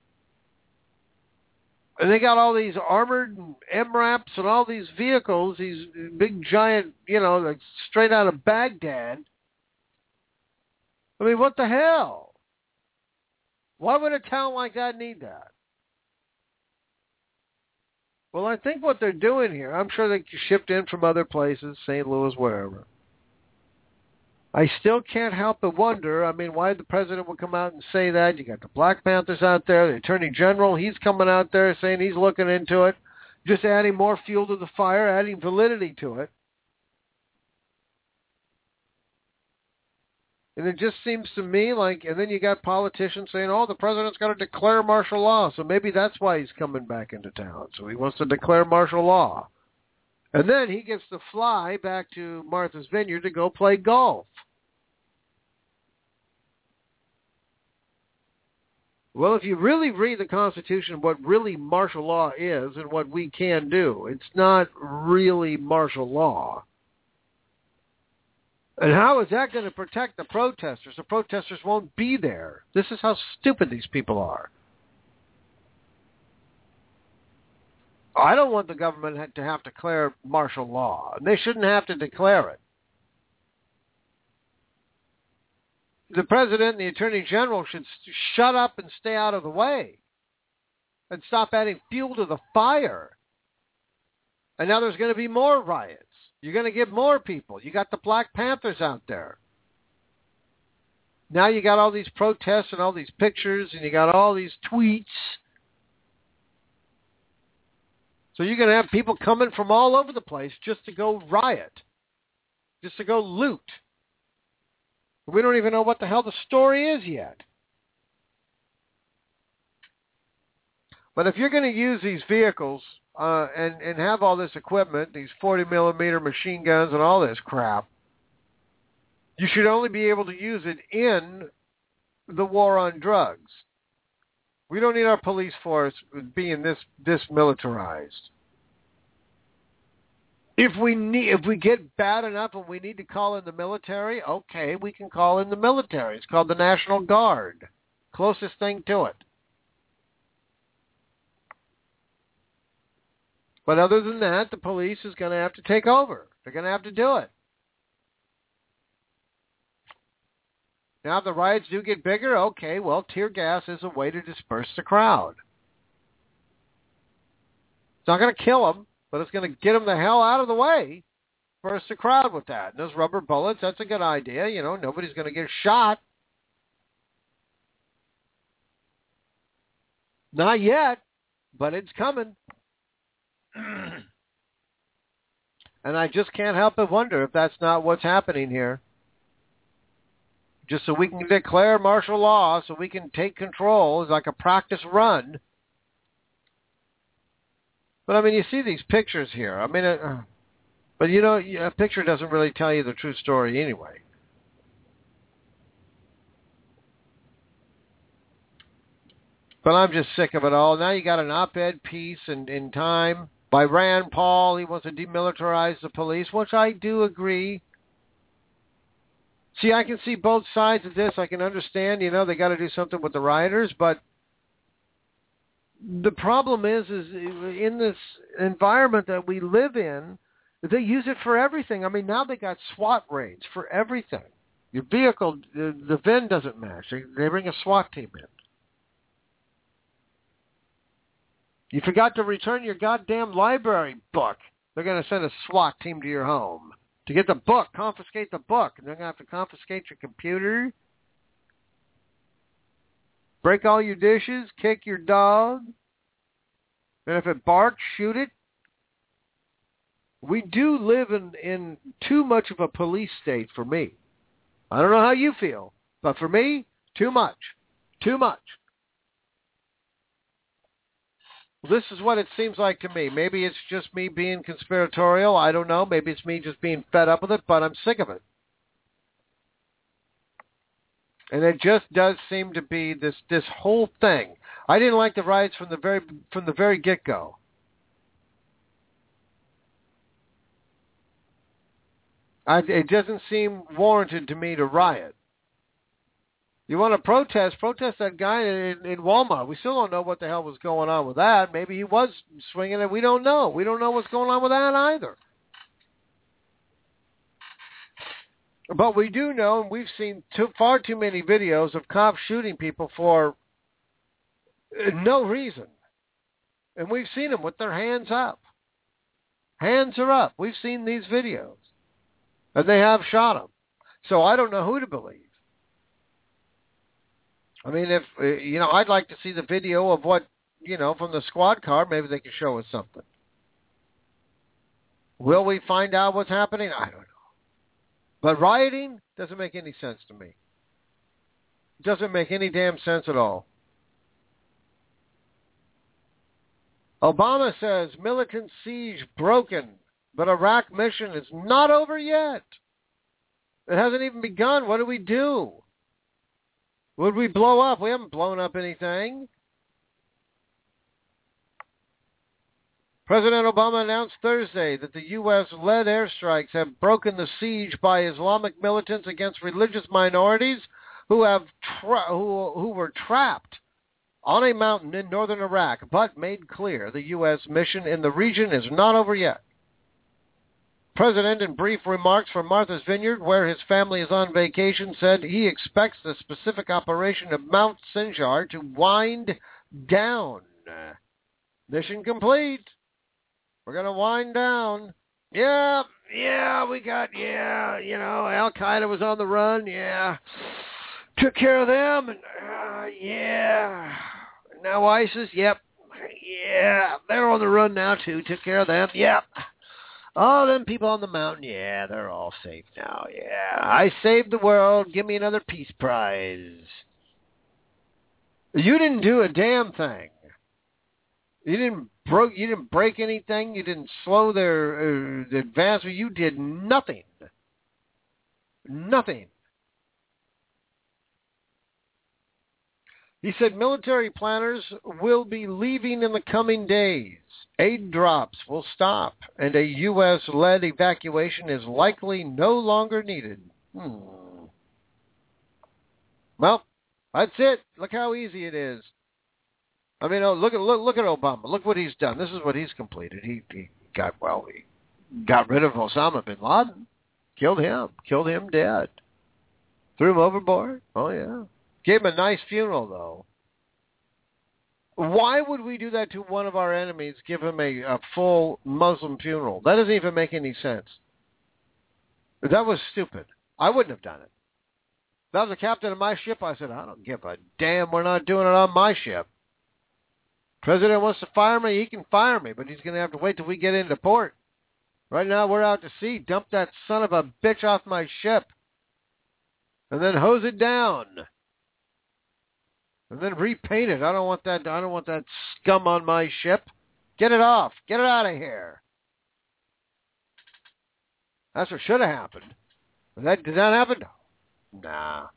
[SPEAKER 6] And they got all these armored MRAPs and all these vehicles, these big giant, like straight out of Baghdad. I mean, what the hell? Why would a town like that need that? Well, I think what they're doing here, I'm sure they shipped in from other places, St. Louis, wherever. I still can't help but wonder, I mean, why the president would come out and say that. You got the Black Panthers out there, the Attorney General, he's coming out there saying he's looking into it, just adding more fuel to the fire, adding validity to it. And it just seems to me like, and then you got politicians saying, the president's got to declare martial law, so maybe that's why he's coming back into town. So he wants to declare martial law. And then he gets to fly back to Martha's Vineyard to go play golf. Well, if you really read the Constitution, what really martial law is and what we can do, it's not really martial law. And how is that going to protect the protesters? The protesters won't be there. This is how stupid these people are. I don't want the government to have to declare martial law. They shouldn't have to declare it. The president and the attorney general should shut up and stay out of the way and stop adding fuel to the fire. And now there's going to be more riots. You're going to get more people. You got the Black Panthers out there. Now you got all these protests and all these pictures and you got all these tweets. So you're going to have people coming from all over the place just to go riot, just to go loot. We don't even know what the hell the story is yet. But if you're going to use these vehicles and have all this equipment, these 40-millimeter machine guns and all this crap, you should only be able to use it in the war on drugs. We don't need our police force being this militarized. If we get bad enough and we need to call in the military, okay, we can call in the military. It's called the National Guard. Closest thing to it. But other than that, the police is going to have to take over. They're going to have to do it. Now, if the riots do get bigger, okay, well, tear gas is a way to disperse the crowd. It's not going to kill them, but it's going to get them the hell out of the way. Disperse the crowd with that. And those rubber bullets, that's a good idea. You know, nobody's going to get shot. Not yet, but it's coming. And I just can't help but wonder if that's not what's happening here. Just so we can declare martial law, so we can take control. It's like a practice run. But, I mean, you see these pictures here. I mean, but, you know, a picture doesn't really tell you the true story anyway. But I'm just sick of it all. Now you got an op-ed piece in Time by Rand Paul. He wants to demilitarize the police, which I do agree. See, I can see both sides of this. I can understand, you know, they got to do something with the rioters, but the problem is in this environment that we live in, they use it for everything. I mean, now they got SWAT raids for everything. Your vehicle, the VIN doesn't match. They bring a SWAT team in. You forgot to return your goddamn library book. They're going to send a SWAT team to your home. To get the book, confiscate the book. And they're going to have to confiscate your computer, break all your dishes, kick your dog. And if it barks, shoot it. We do live in too much of a police state for me. I don't know how you feel, but for me, too much. Too much. This is what it seems like to me. Maybe it's just me being conspiratorial. I don't know. Maybe it's me just being fed up with it, but I'm sick of it. And it just does seem to be this whole thing. I didn't like the riots from the very get-go. It doesn't seem warranted to me to riot. You want to protest that guy in Walmart. We still don't know what the hell was going on with that. Maybe he was swinging it. We don't know. We don't know what's going on with that either. But we do know, and we've seen far too many videos of cops shooting people for no reason. And we've seen them with their hands up. Hands are up. We've seen these videos. And they have shot them. So I don't know who to believe. I mean, if, you know, I'd like to see the video of what, you know, from the squad car. Maybe they can show us something. Will we find out what's happening? I don't know. But rioting doesn't make any sense to me. It doesn't make any damn sense at all. Obama says militant siege broken, but Iraq mission is not over yet. It hasn't even begun. What do we do? Would we blow up? We haven't blown up anything. President Obama announced Thursday that the U.S.-led airstrikes have broken the siege by Islamic militants against religious minorities who were trapped on a mountain in northern Iraq, but made clear the U.S. mission in the region is not over yet. President, in brief remarks from Martha's Vineyard, where his family is on vacation, said he expects the specific operation of Mount Sinjar to wind down. Mission complete. We're going to wind down. Yeah, we got, you know, Al-Qaeda was on the run, yeah. Took care of them, and yeah. Now ISIS, yep. Yeah, they're on the run now, too. Took care of them, yep. All them people on the mountain, yeah, they're all safe now, yeah. I saved the world. Give me another peace prize. You didn't do a damn thing. You didn't break anything. You didn't slow their advancement. You did nothing. Nothing. He said military planners will be leaving in the coming days. Aid drops will stop, and a U.S.-led evacuation is likely no longer needed. Well, that's it. Look how easy it is. I mean, look at Obama. Look what he's done. This is what he's completed. He got rid of Osama bin Laden, killed him dead, threw him overboard. Oh yeah, gave him a nice funeral though. Why would we do that to one of our enemies? Give him a full Muslim funeral? That doesn't even make any sense. That was stupid. I wouldn't have done it. If I was the captain of my ship, I said, I don't give a damn. We're not doing it on my ship. President wants to fire me, he can fire me, but he's going to have to wait till we get into port. Right now, we're out to sea. Dump that son of a bitch off my ship. And then hose it down. And then repaint it. I don't want that scum on my ship. Get it off. Get it out of here. That's what should have happened. Did that happen? Nah.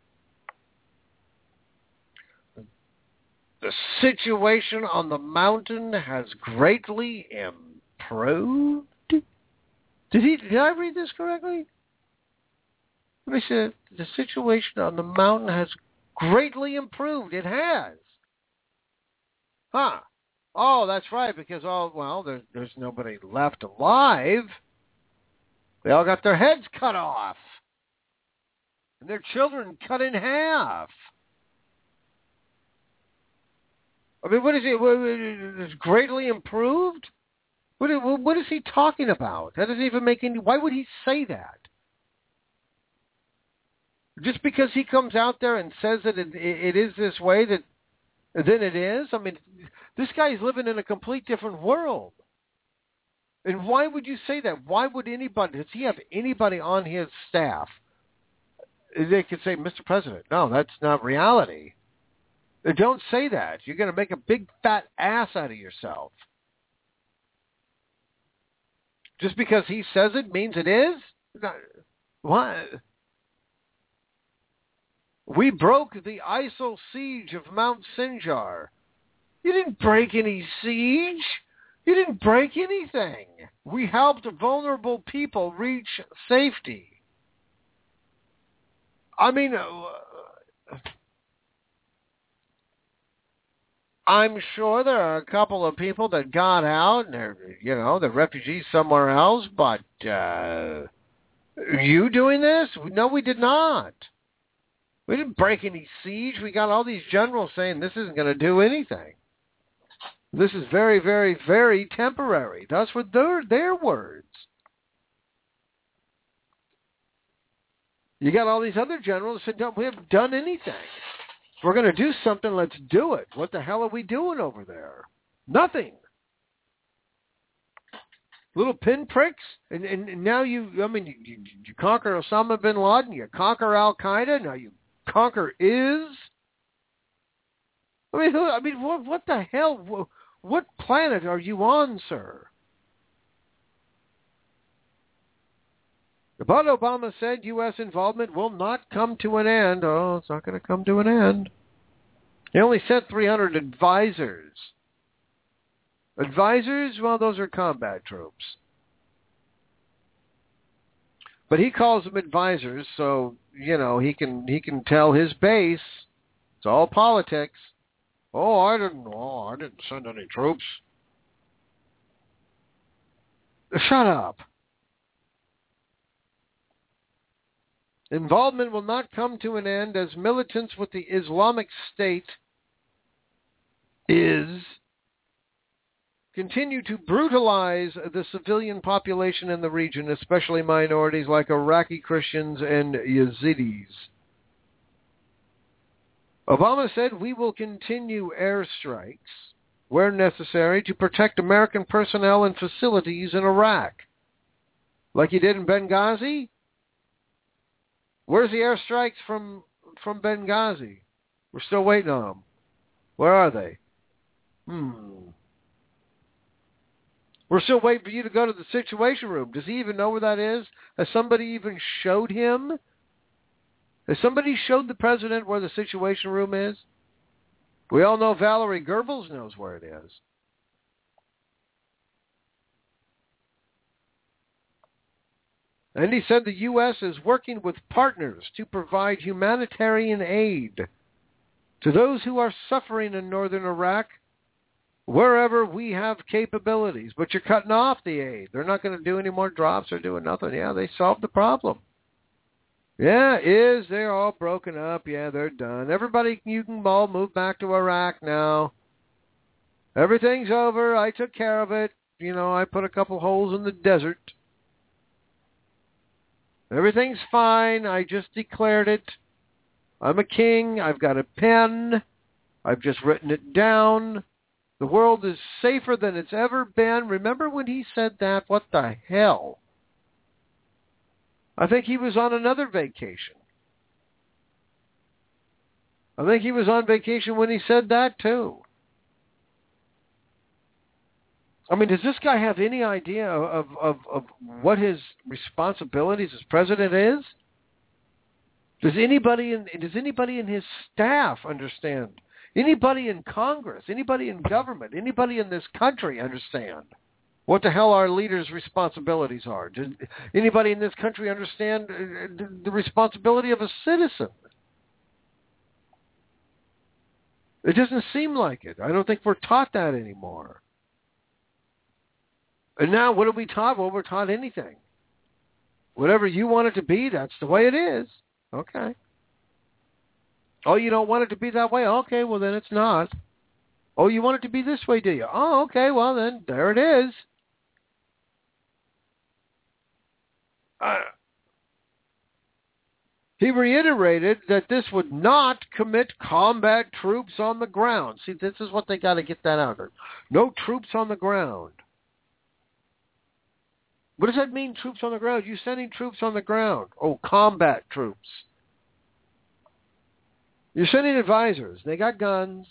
[SPEAKER 6] The situation on the mountain has greatly improved. Did I read this correctly? Let me see. The situation on the mountain has greatly improved. It has. Huh. Oh, that's right, because there's nobody left alive. They all got their heads cut off. And their children cut in half. I mean, what is it? It's greatly improved? What is he talking about? That doesn't even make any... Why would he say that? Just because he comes out there and says that it is this way, then it is? I mean, this guy's living in a complete different world. And why would you say that? Why would anybody... Does he have anybody on his staff? They could say, Mr. President, no, that's not reality. Don't say that. You're going to make a big fat ass out of yourself. Just because he says it means it is? What? We broke the ISIL siege of Mount Sinjar. You didn't break any siege. You didn't break anything. We helped vulnerable people reach safety. I mean... I'm sure there are a couple of people that got out and they're refugees somewhere else, but you doing this? No, we did not. We didn't break any siege. We got all these generals saying this isn't going to do anything. This is very, very, very temporary. Those were their words. You got all these other generals that said, no, we haven't done anything. If we're going to do something, let's do it. What the hell are we doing over there? Nothing. Little pinpricks, and now you conquer Osama bin Laden, you conquer Al-Qaeda, now you conquer IS. I mean, what the hell? What planet are you on, sir? But Obama said U.S. involvement will not come to an end. Oh, it's not going to come to an end. He only sent 300 advisors. Advisors? Well, those are combat troops. But he calls them advisors, so, he can tell his base. It's all politics. Oh, I didn't send any troops. Shut up. Involvement will not come to an end as militants with the Islamic State continue to brutalize the civilian population in the region, especially minorities like Iraqi Christians and Yazidis. Obama said we will continue airstrikes where necessary to protect American personnel and facilities in Iraq. Like he did in Benghazi? Where's the airstrikes from Benghazi? We're still waiting on them. Where are they? We're still waiting for you to go to the Situation Room. Does he even know where that is? Has somebody even showed him? Has somebody showed the president where the Situation Room is? We all know Valerie Goebbels knows where it is. And he said the U.S. is working with partners to provide humanitarian aid to those who are suffering in northern Iraq wherever we have capabilities. But you're cutting off the aid. They're not going to do any more drops or doing nothing. Yeah, they solved the problem. Yeah, they're all broken up. Yeah, they're done. Everybody, you can all move back to Iraq now. Everything's over. I took care of it. You know, I put a couple holes in the desert. Everything's fine. I just declared it. I'm a king. I've got a pen. I've just written it down. The world is safer than it's ever been. Remember when he said that? What the hell? I think he was on another vacation. I think he was on vacation when he said that, too. I mean, does this guy have any idea of what his responsibilities as president is? Does anybody in his staff understand? Anybody in Congress, anybody in government, anybody in this country understand what the hell our leaders' responsibilities are? Does anybody in this country understand the responsibility of a citizen? It doesn't seem like it. I don't think we're taught that anymore. And now what are we taught? Well, we're taught anything. Whatever you want it to be, that's the way it is. Okay. Oh, you don't want it to be that way? Okay, well, then it's not. Oh, you want it to be this way, do you? Oh, okay, well, then there it is. He reiterated that this would not commit combat troops on the ground. See, this is what they got to get that out there. No troops on the ground. What does that mean, troops on the ground? You're sending troops on the ground. Oh, combat troops. You're sending advisors. They got guns.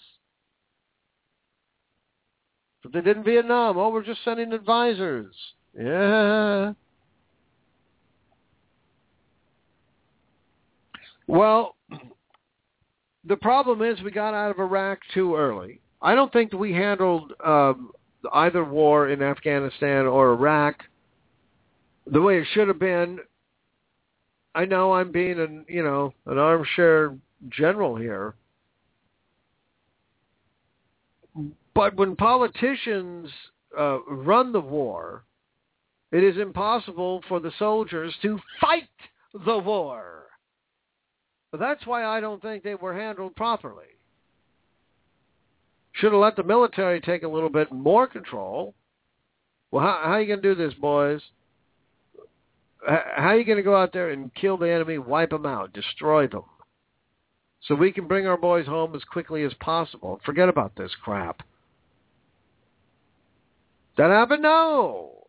[SPEAKER 6] But they did in Vietnam. Oh, we're just sending advisors. Yeah. Well, the problem is we got out of Iraq too early. I don't think that we handled either war in Afghanistan or Iraq the way it should have been. I know I'm being an armchair general here. But when politicians run the war, it is impossible for the soldiers to fight the war. But that's why I don't think they were handled properly. Should have let the military take a little bit more control. Well, how are you going to do this, boys? How are you going to go out there and kill the enemy, wipe them out, destroy them, so we can bring our boys home as quickly as possible? Forget about this crap. That happened? No.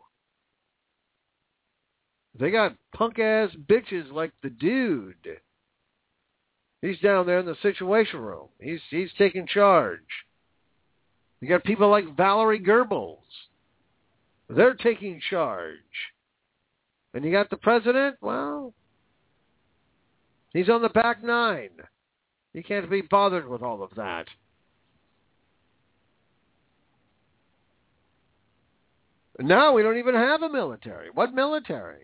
[SPEAKER 6] They got punk-ass bitches like the dude. He's down there in the Situation Room. He's taking charge. You got people like Valerie Goebbels. They're taking charge. And you got the president, well, he's on the back nine. He can't be bothered with all of that. Now we don't even have a military. What military?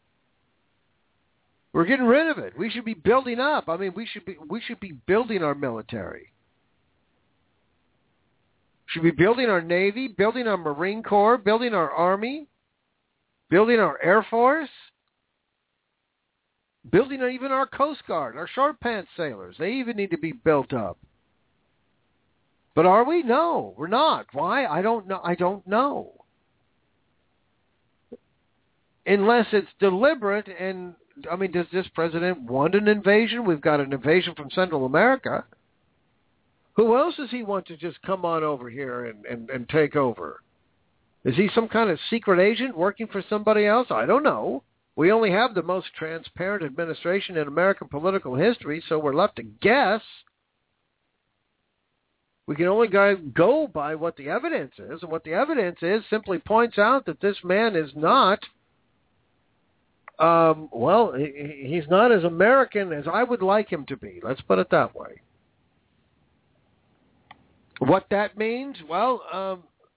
[SPEAKER 6] We're getting rid of it. We should be building up. I mean, we should be building our military. Should be building our Navy, building our Marine Corps, building our Army, building our Air Force, building even our Coast Guard, our short pants sailors. They even need to be built up. But are we? No, we're not. Why? I don't know. Unless it's deliberate. And I mean, does this president want an invasion? We've got an invasion from Central America. Who else does he want to just come on over here and take over? Is he some kind of secret agent working for somebody else? I don't know. We only have the most transparent administration in American political history, so we're left to guess. We can only go by what the evidence is, and what the evidence is simply points out that this man is not, he's not as American as I would like him to be. Let's put it that way. What that means? Well,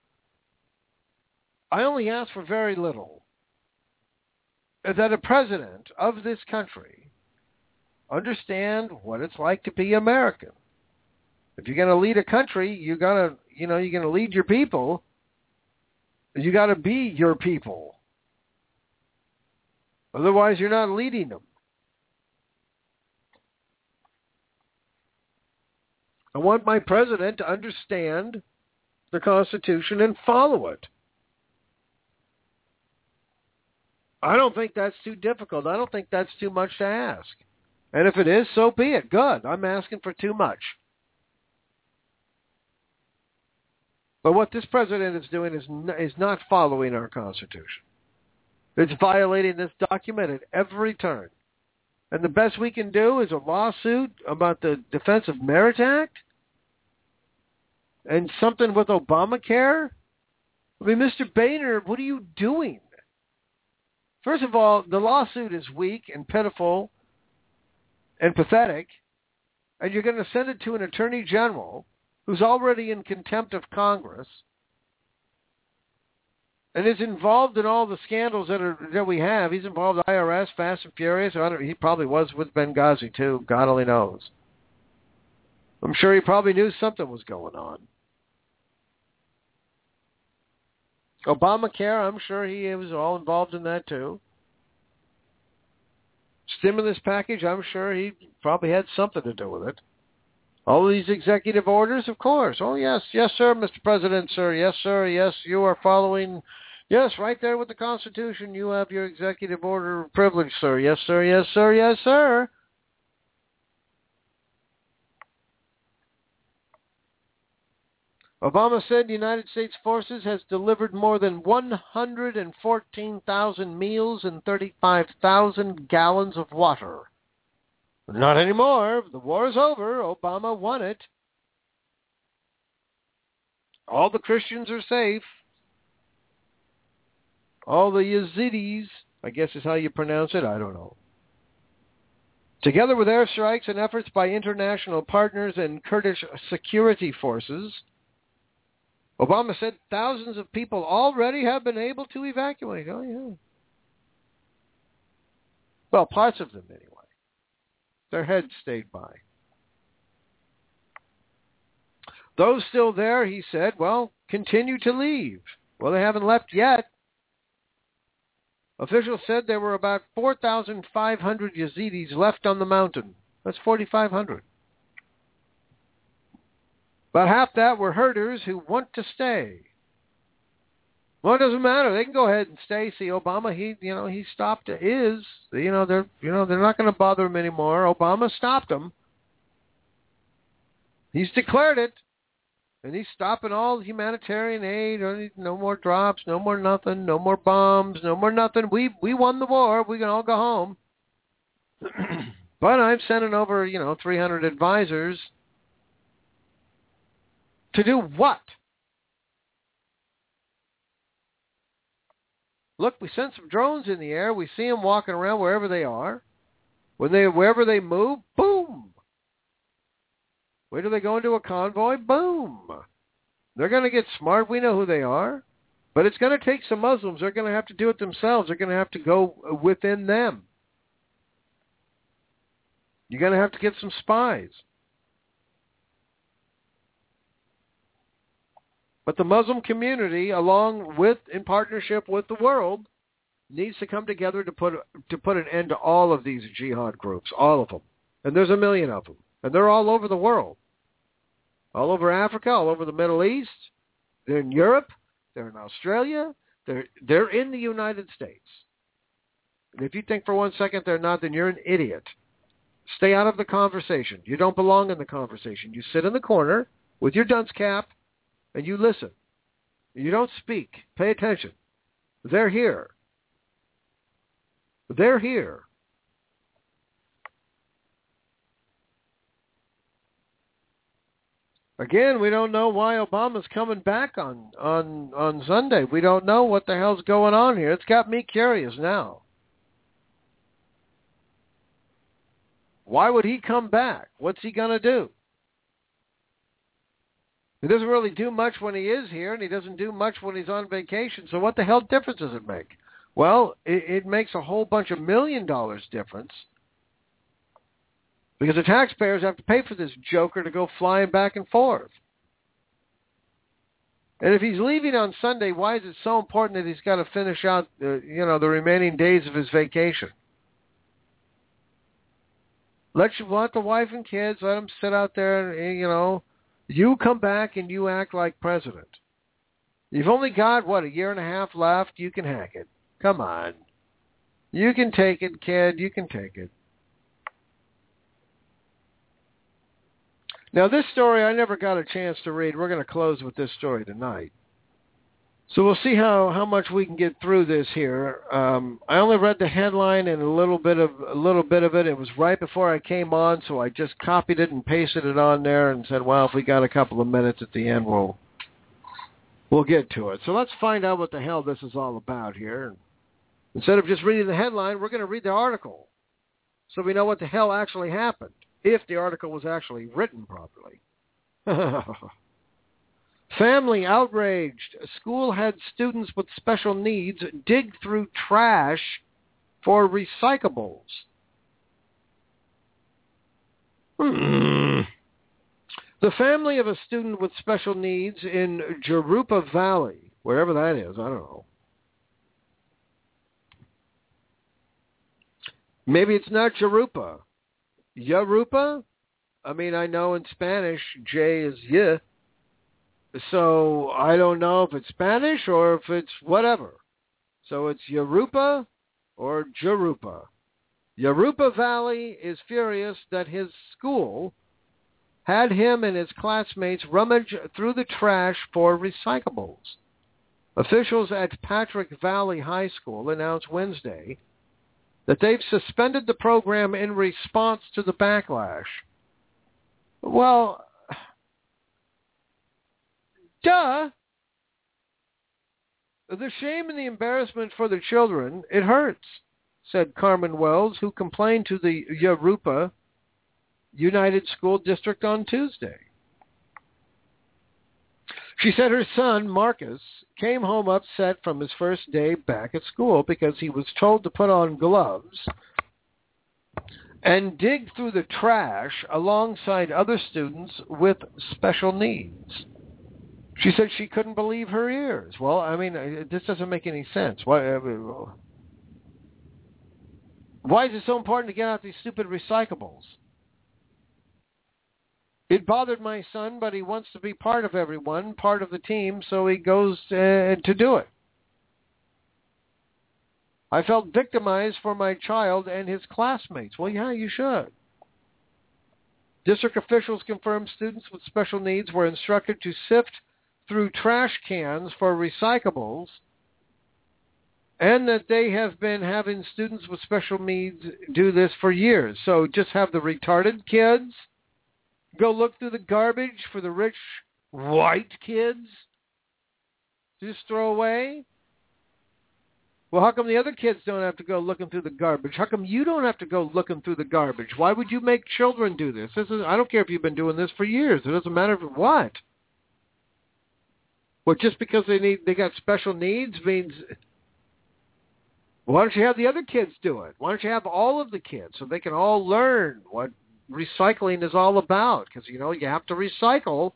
[SPEAKER 6] I only ask for very little. That a president of this country understand what it's like to be American. If you're going to lead a country, you're going to lead your people. You got to be your people. Otherwise, you're not leading them. I want my president to understand the Constitution and follow it. I don't think that's too difficult. I don't think that's too much to ask. And if it is, so be it. Good. I'm asking for too much. But what this president is doing is not following our Constitution. It's violating this document at every turn. And the best we can do is a lawsuit about the Defense of Merit Act and something with Obamacare. I mean, Mr. Boehner, what are you doing? First of all, the lawsuit is weak and pitiful and pathetic, and you're going to send it to an attorney general who's already in contempt of Congress and is involved in all the scandals that we have. He's involved in IRS, Fast and Furious. He probably was with Benghazi, too. God only knows. I'm sure he probably knew something was going on. Obamacare, I'm sure he was all involved in that too. Stimulus package, I'm sure he probably had something to do with it. All these executive orders, of course. Oh, yes, yes, sir, Mr. President, sir. Yes, sir, yes, you are following. Yes, right there with the Constitution, you have your executive order of privilege, sir. Yes, sir, yes, sir, yes, sir. Obama said the United States forces has delivered more than 114,000 meals and 35,000 gallons of water. Not anymore. The war is over. Obama won it. All the Christians are safe. All the Yazidis, I guess is how you pronounce it, I don't know. Together with airstrikes and efforts by international partners and Kurdish security forces, Obama said thousands of people already have been able to evacuate. Oh, yeah. Well, parts of them anyway. Their heads stayed by. Those still there, he said, well, continue to leave. Well, they haven't left yet. Officials said there were about 4,500 Yazidis left on the mountain. That's 4,500. About half that were herders who want to stay. Well, it doesn't matter. They can go ahead and stay. See, Obama, he stopped they're not going to bother him anymore. Obama stopped them. He's declared it. And he's stopping all humanitarian aid. No more drops, no more nothing, no more bombs, no more nothing. We won the war. We can all go home. But I'm sending over, 300 advisors. To do what? Look, we sent some drones in the air. We see them walking around wherever they are. Wherever they move, boom. Where do they go into a convoy? Boom. They're going to get smart. We know who they are. But it's going to take some Muslims. They're going to have to do it themselves. They're going to have to go within them. You're going to have to get some spies. But the Muslim community, in partnership with the world, needs to come together to put an end to all of these jihad groups, all of them. And there's a million of them. And they're all over the world. All over Africa, all over the Middle East. They're in Europe. They're in Australia. They're in the United States. And if you think for 1 second they're not, then you're an idiot. Stay out of the conversation. You don't belong in the conversation. You sit in the corner with your dunce cap and you listen. You don't speak. Pay attention. They're here. They're here. Again, we don't know why Obama's coming back on Sunday. We don't know what the hell's going on here. It's got me curious now. Why would he come back? What's he going to do? He doesn't really do much when he is here, and he doesn't do much when he's on vacation. So what the hell difference does it make? Well, it makes a whole bunch of $1 million difference because the taxpayers have to pay for this joker to go flying back and forth. And if he's leaving on Sunday, why is it so important that he's got to finish out, the remaining days of his vacation? Let the wife and kids, let them sit out there and, you come back and you act like president. You've only got, a year and a half left. You can hack it. Come on. You can take it, kid. You can take it. Now, this story I never got a chance to read. We're going to close with this story tonight. So we'll see how much we can get through this here. I only read the headline and a little bit of it. It was right before I came on, so I just copied it and pasted it on there and said, well, if we got a couple of minutes at the end, we'll get to it. So let's find out what the hell this is all about here. Instead of just reading the headline, we're going to read the article so we know what the hell actually happened, if the article was actually written properly. Family outraged. School had students with special needs dig through trash for recyclables. The family of a student with special needs in Jurupa Valley, wherever that is, I don't know. Maybe it's not Jurupa. Yarupa? I mean, I know in Spanish, J is Y. So I don't know if it's Spanish or if it's whatever. So it's Yarupa or Jurupa. Jurupa Valley is furious that his school had him and his classmates rummage through the trash for recyclables. Officials at Patrick Valley High School announced Wednesday that they've suspended the program in response to the backlash. Well, duh. The shame and the embarrassment for the children, it hurts, said Carmen Wells, who complained to the Jurupa United School District on Tuesday. She said her son, Marcus, came home upset from his first day back at school because he was told to put on gloves and dig through the trash alongside other students with special needs. She said she couldn't believe her ears. Well, I mean, this doesn't make any sense. Why is it so important to get out these stupid recyclables? It bothered my son, but he wants to be part of everyone, part of the team, so he goes to do it. I felt victimized for my child and his classmates. Well, yeah, you should. District officials confirmed students with special needs were instructed to sift through trash cans for recyclables, and that they have been having students with special needs do this for years. So just have the retarded kids go look through the garbage for the rich white kids to just throw away? Well, how come the other kids don't have to go looking through the garbage? How come you don't have to go looking through the garbage? Why would you make children do this? I don't care if you've been doing this for years. It doesn't matter what. Well, just because they got special needs means, why don't you have the other kids do it? Why don't you have all of the kids so they can all learn what recycling is all about? Because, you have to recycle.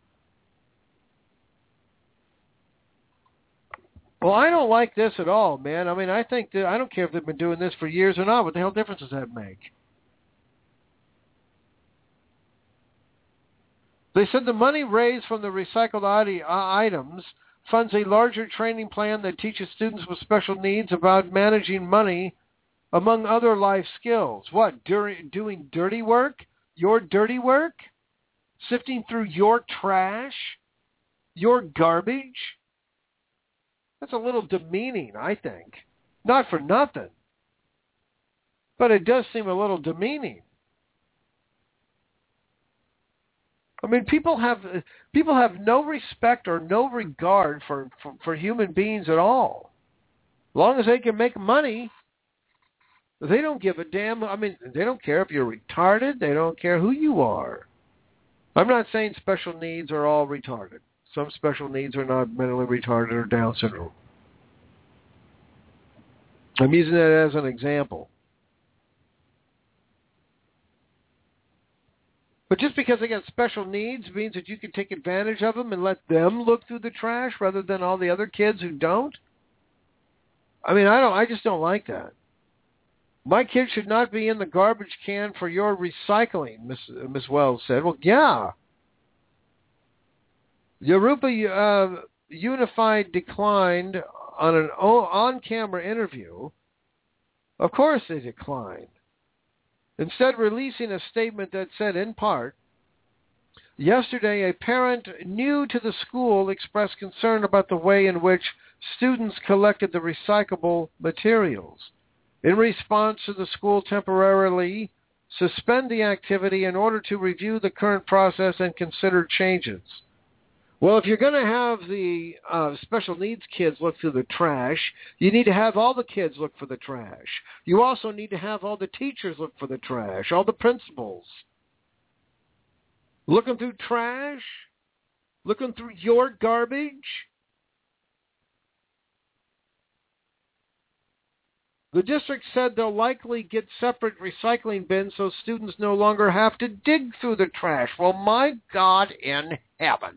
[SPEAKER 6] Well, I don't like this at all, man. I mean, I think that I don't care if they've been doing this for years or not. What the hell difference does that make? They said the money raised from the recycled items funds a larger training plan that teaches students with special needs about managing money among other life skills. What? Doing dirty work? Your dirty work? Sifting through your trash? Your garbage? That's a little demeaning, I think. Not for nothing. But it does seem a little demeaning. I mean, people have no respect or no regard for human beings at all. As long as they can make money, they don't give a damn. I mean, they don't care if you're retarded. They don't care who you are. I'm not saying special needs are all retarded. Some special needs are not mentally retarded or Down syndrome. I'm using that as an example. But just because they got special needs means that you can take advantage of them and let them look through the trash rather than all the other kids who don't? I mean, I just don't like that. My kid should not be in the garbage can for your recycling, Miss Wells said. Well, yeah. Yoruba Unified declined on an on-camera interview. Of course they declined. Instead, releasing a statement that said, in part, yesterday a parent new to the school expressed concern about the way in which students collected the recyclable materials. In response to the school temporarily suspend the activity in order to review the current process and consider changes. Well, if you're going to have the special needs kids look through the trash, you need to have all the kids look for the trash. You also need to have all the teachers look for the trash, all the principals. Looking through trash? Looking through your garbage? The district said they'll likely get separate recycling bins so students no longer have to dig through the trash. Well, my God in heaven.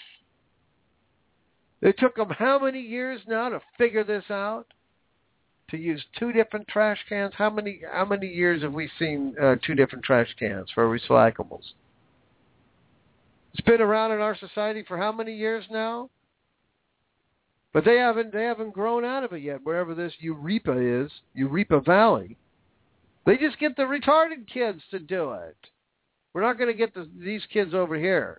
[SPEAKER 6] It took them how many years now to figure this out? To use two different trash cans? How many years have we seen two different trash cans for recyclables? It's been around in our society for how many years now? But they haven't grown out of it yet, wherever this Eureka is, Eureka Valley. They just get the retarded kids to do it. We're not going to get these kids over here.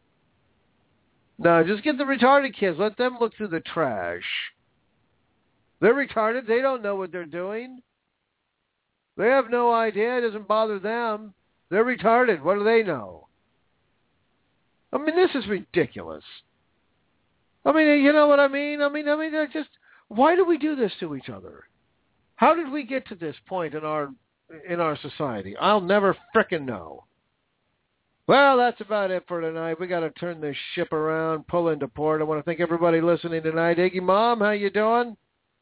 [SPEAKER 6] No, just get the retarded kids. Let them look through the trash. They're retarded. They don't know what they're doing. They have no idea. It doesn't bother them. They're retarded. What do they know? I mean, this is ridiculous. I mean, you know what I mean? I mean, just why do we do this to each other? How did we get to this point in our society? I'll never frickin' know. Well, that's about it for tonight. We got to turn this ship around, pull into port. I want to thank everybody listening tonight. Iggy Mom, how you doing?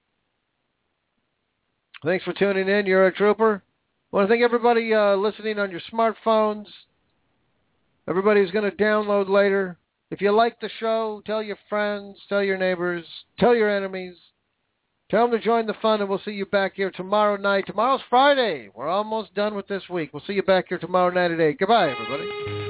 [SPEAKER 6] Thanks for tuning in. You're a trooper. I want to thank everybody listening on your smartphones. Everybody who's going to download later. If you like the show, tell your friends, tell your neighbors, tell your enemies. Tell them to join the fun, and we'll see you back here tomorrow night. Tomorrow's Friday. We're almost done with this week. We'll see you back here tomorrow night at 8. Goodbye, everybody.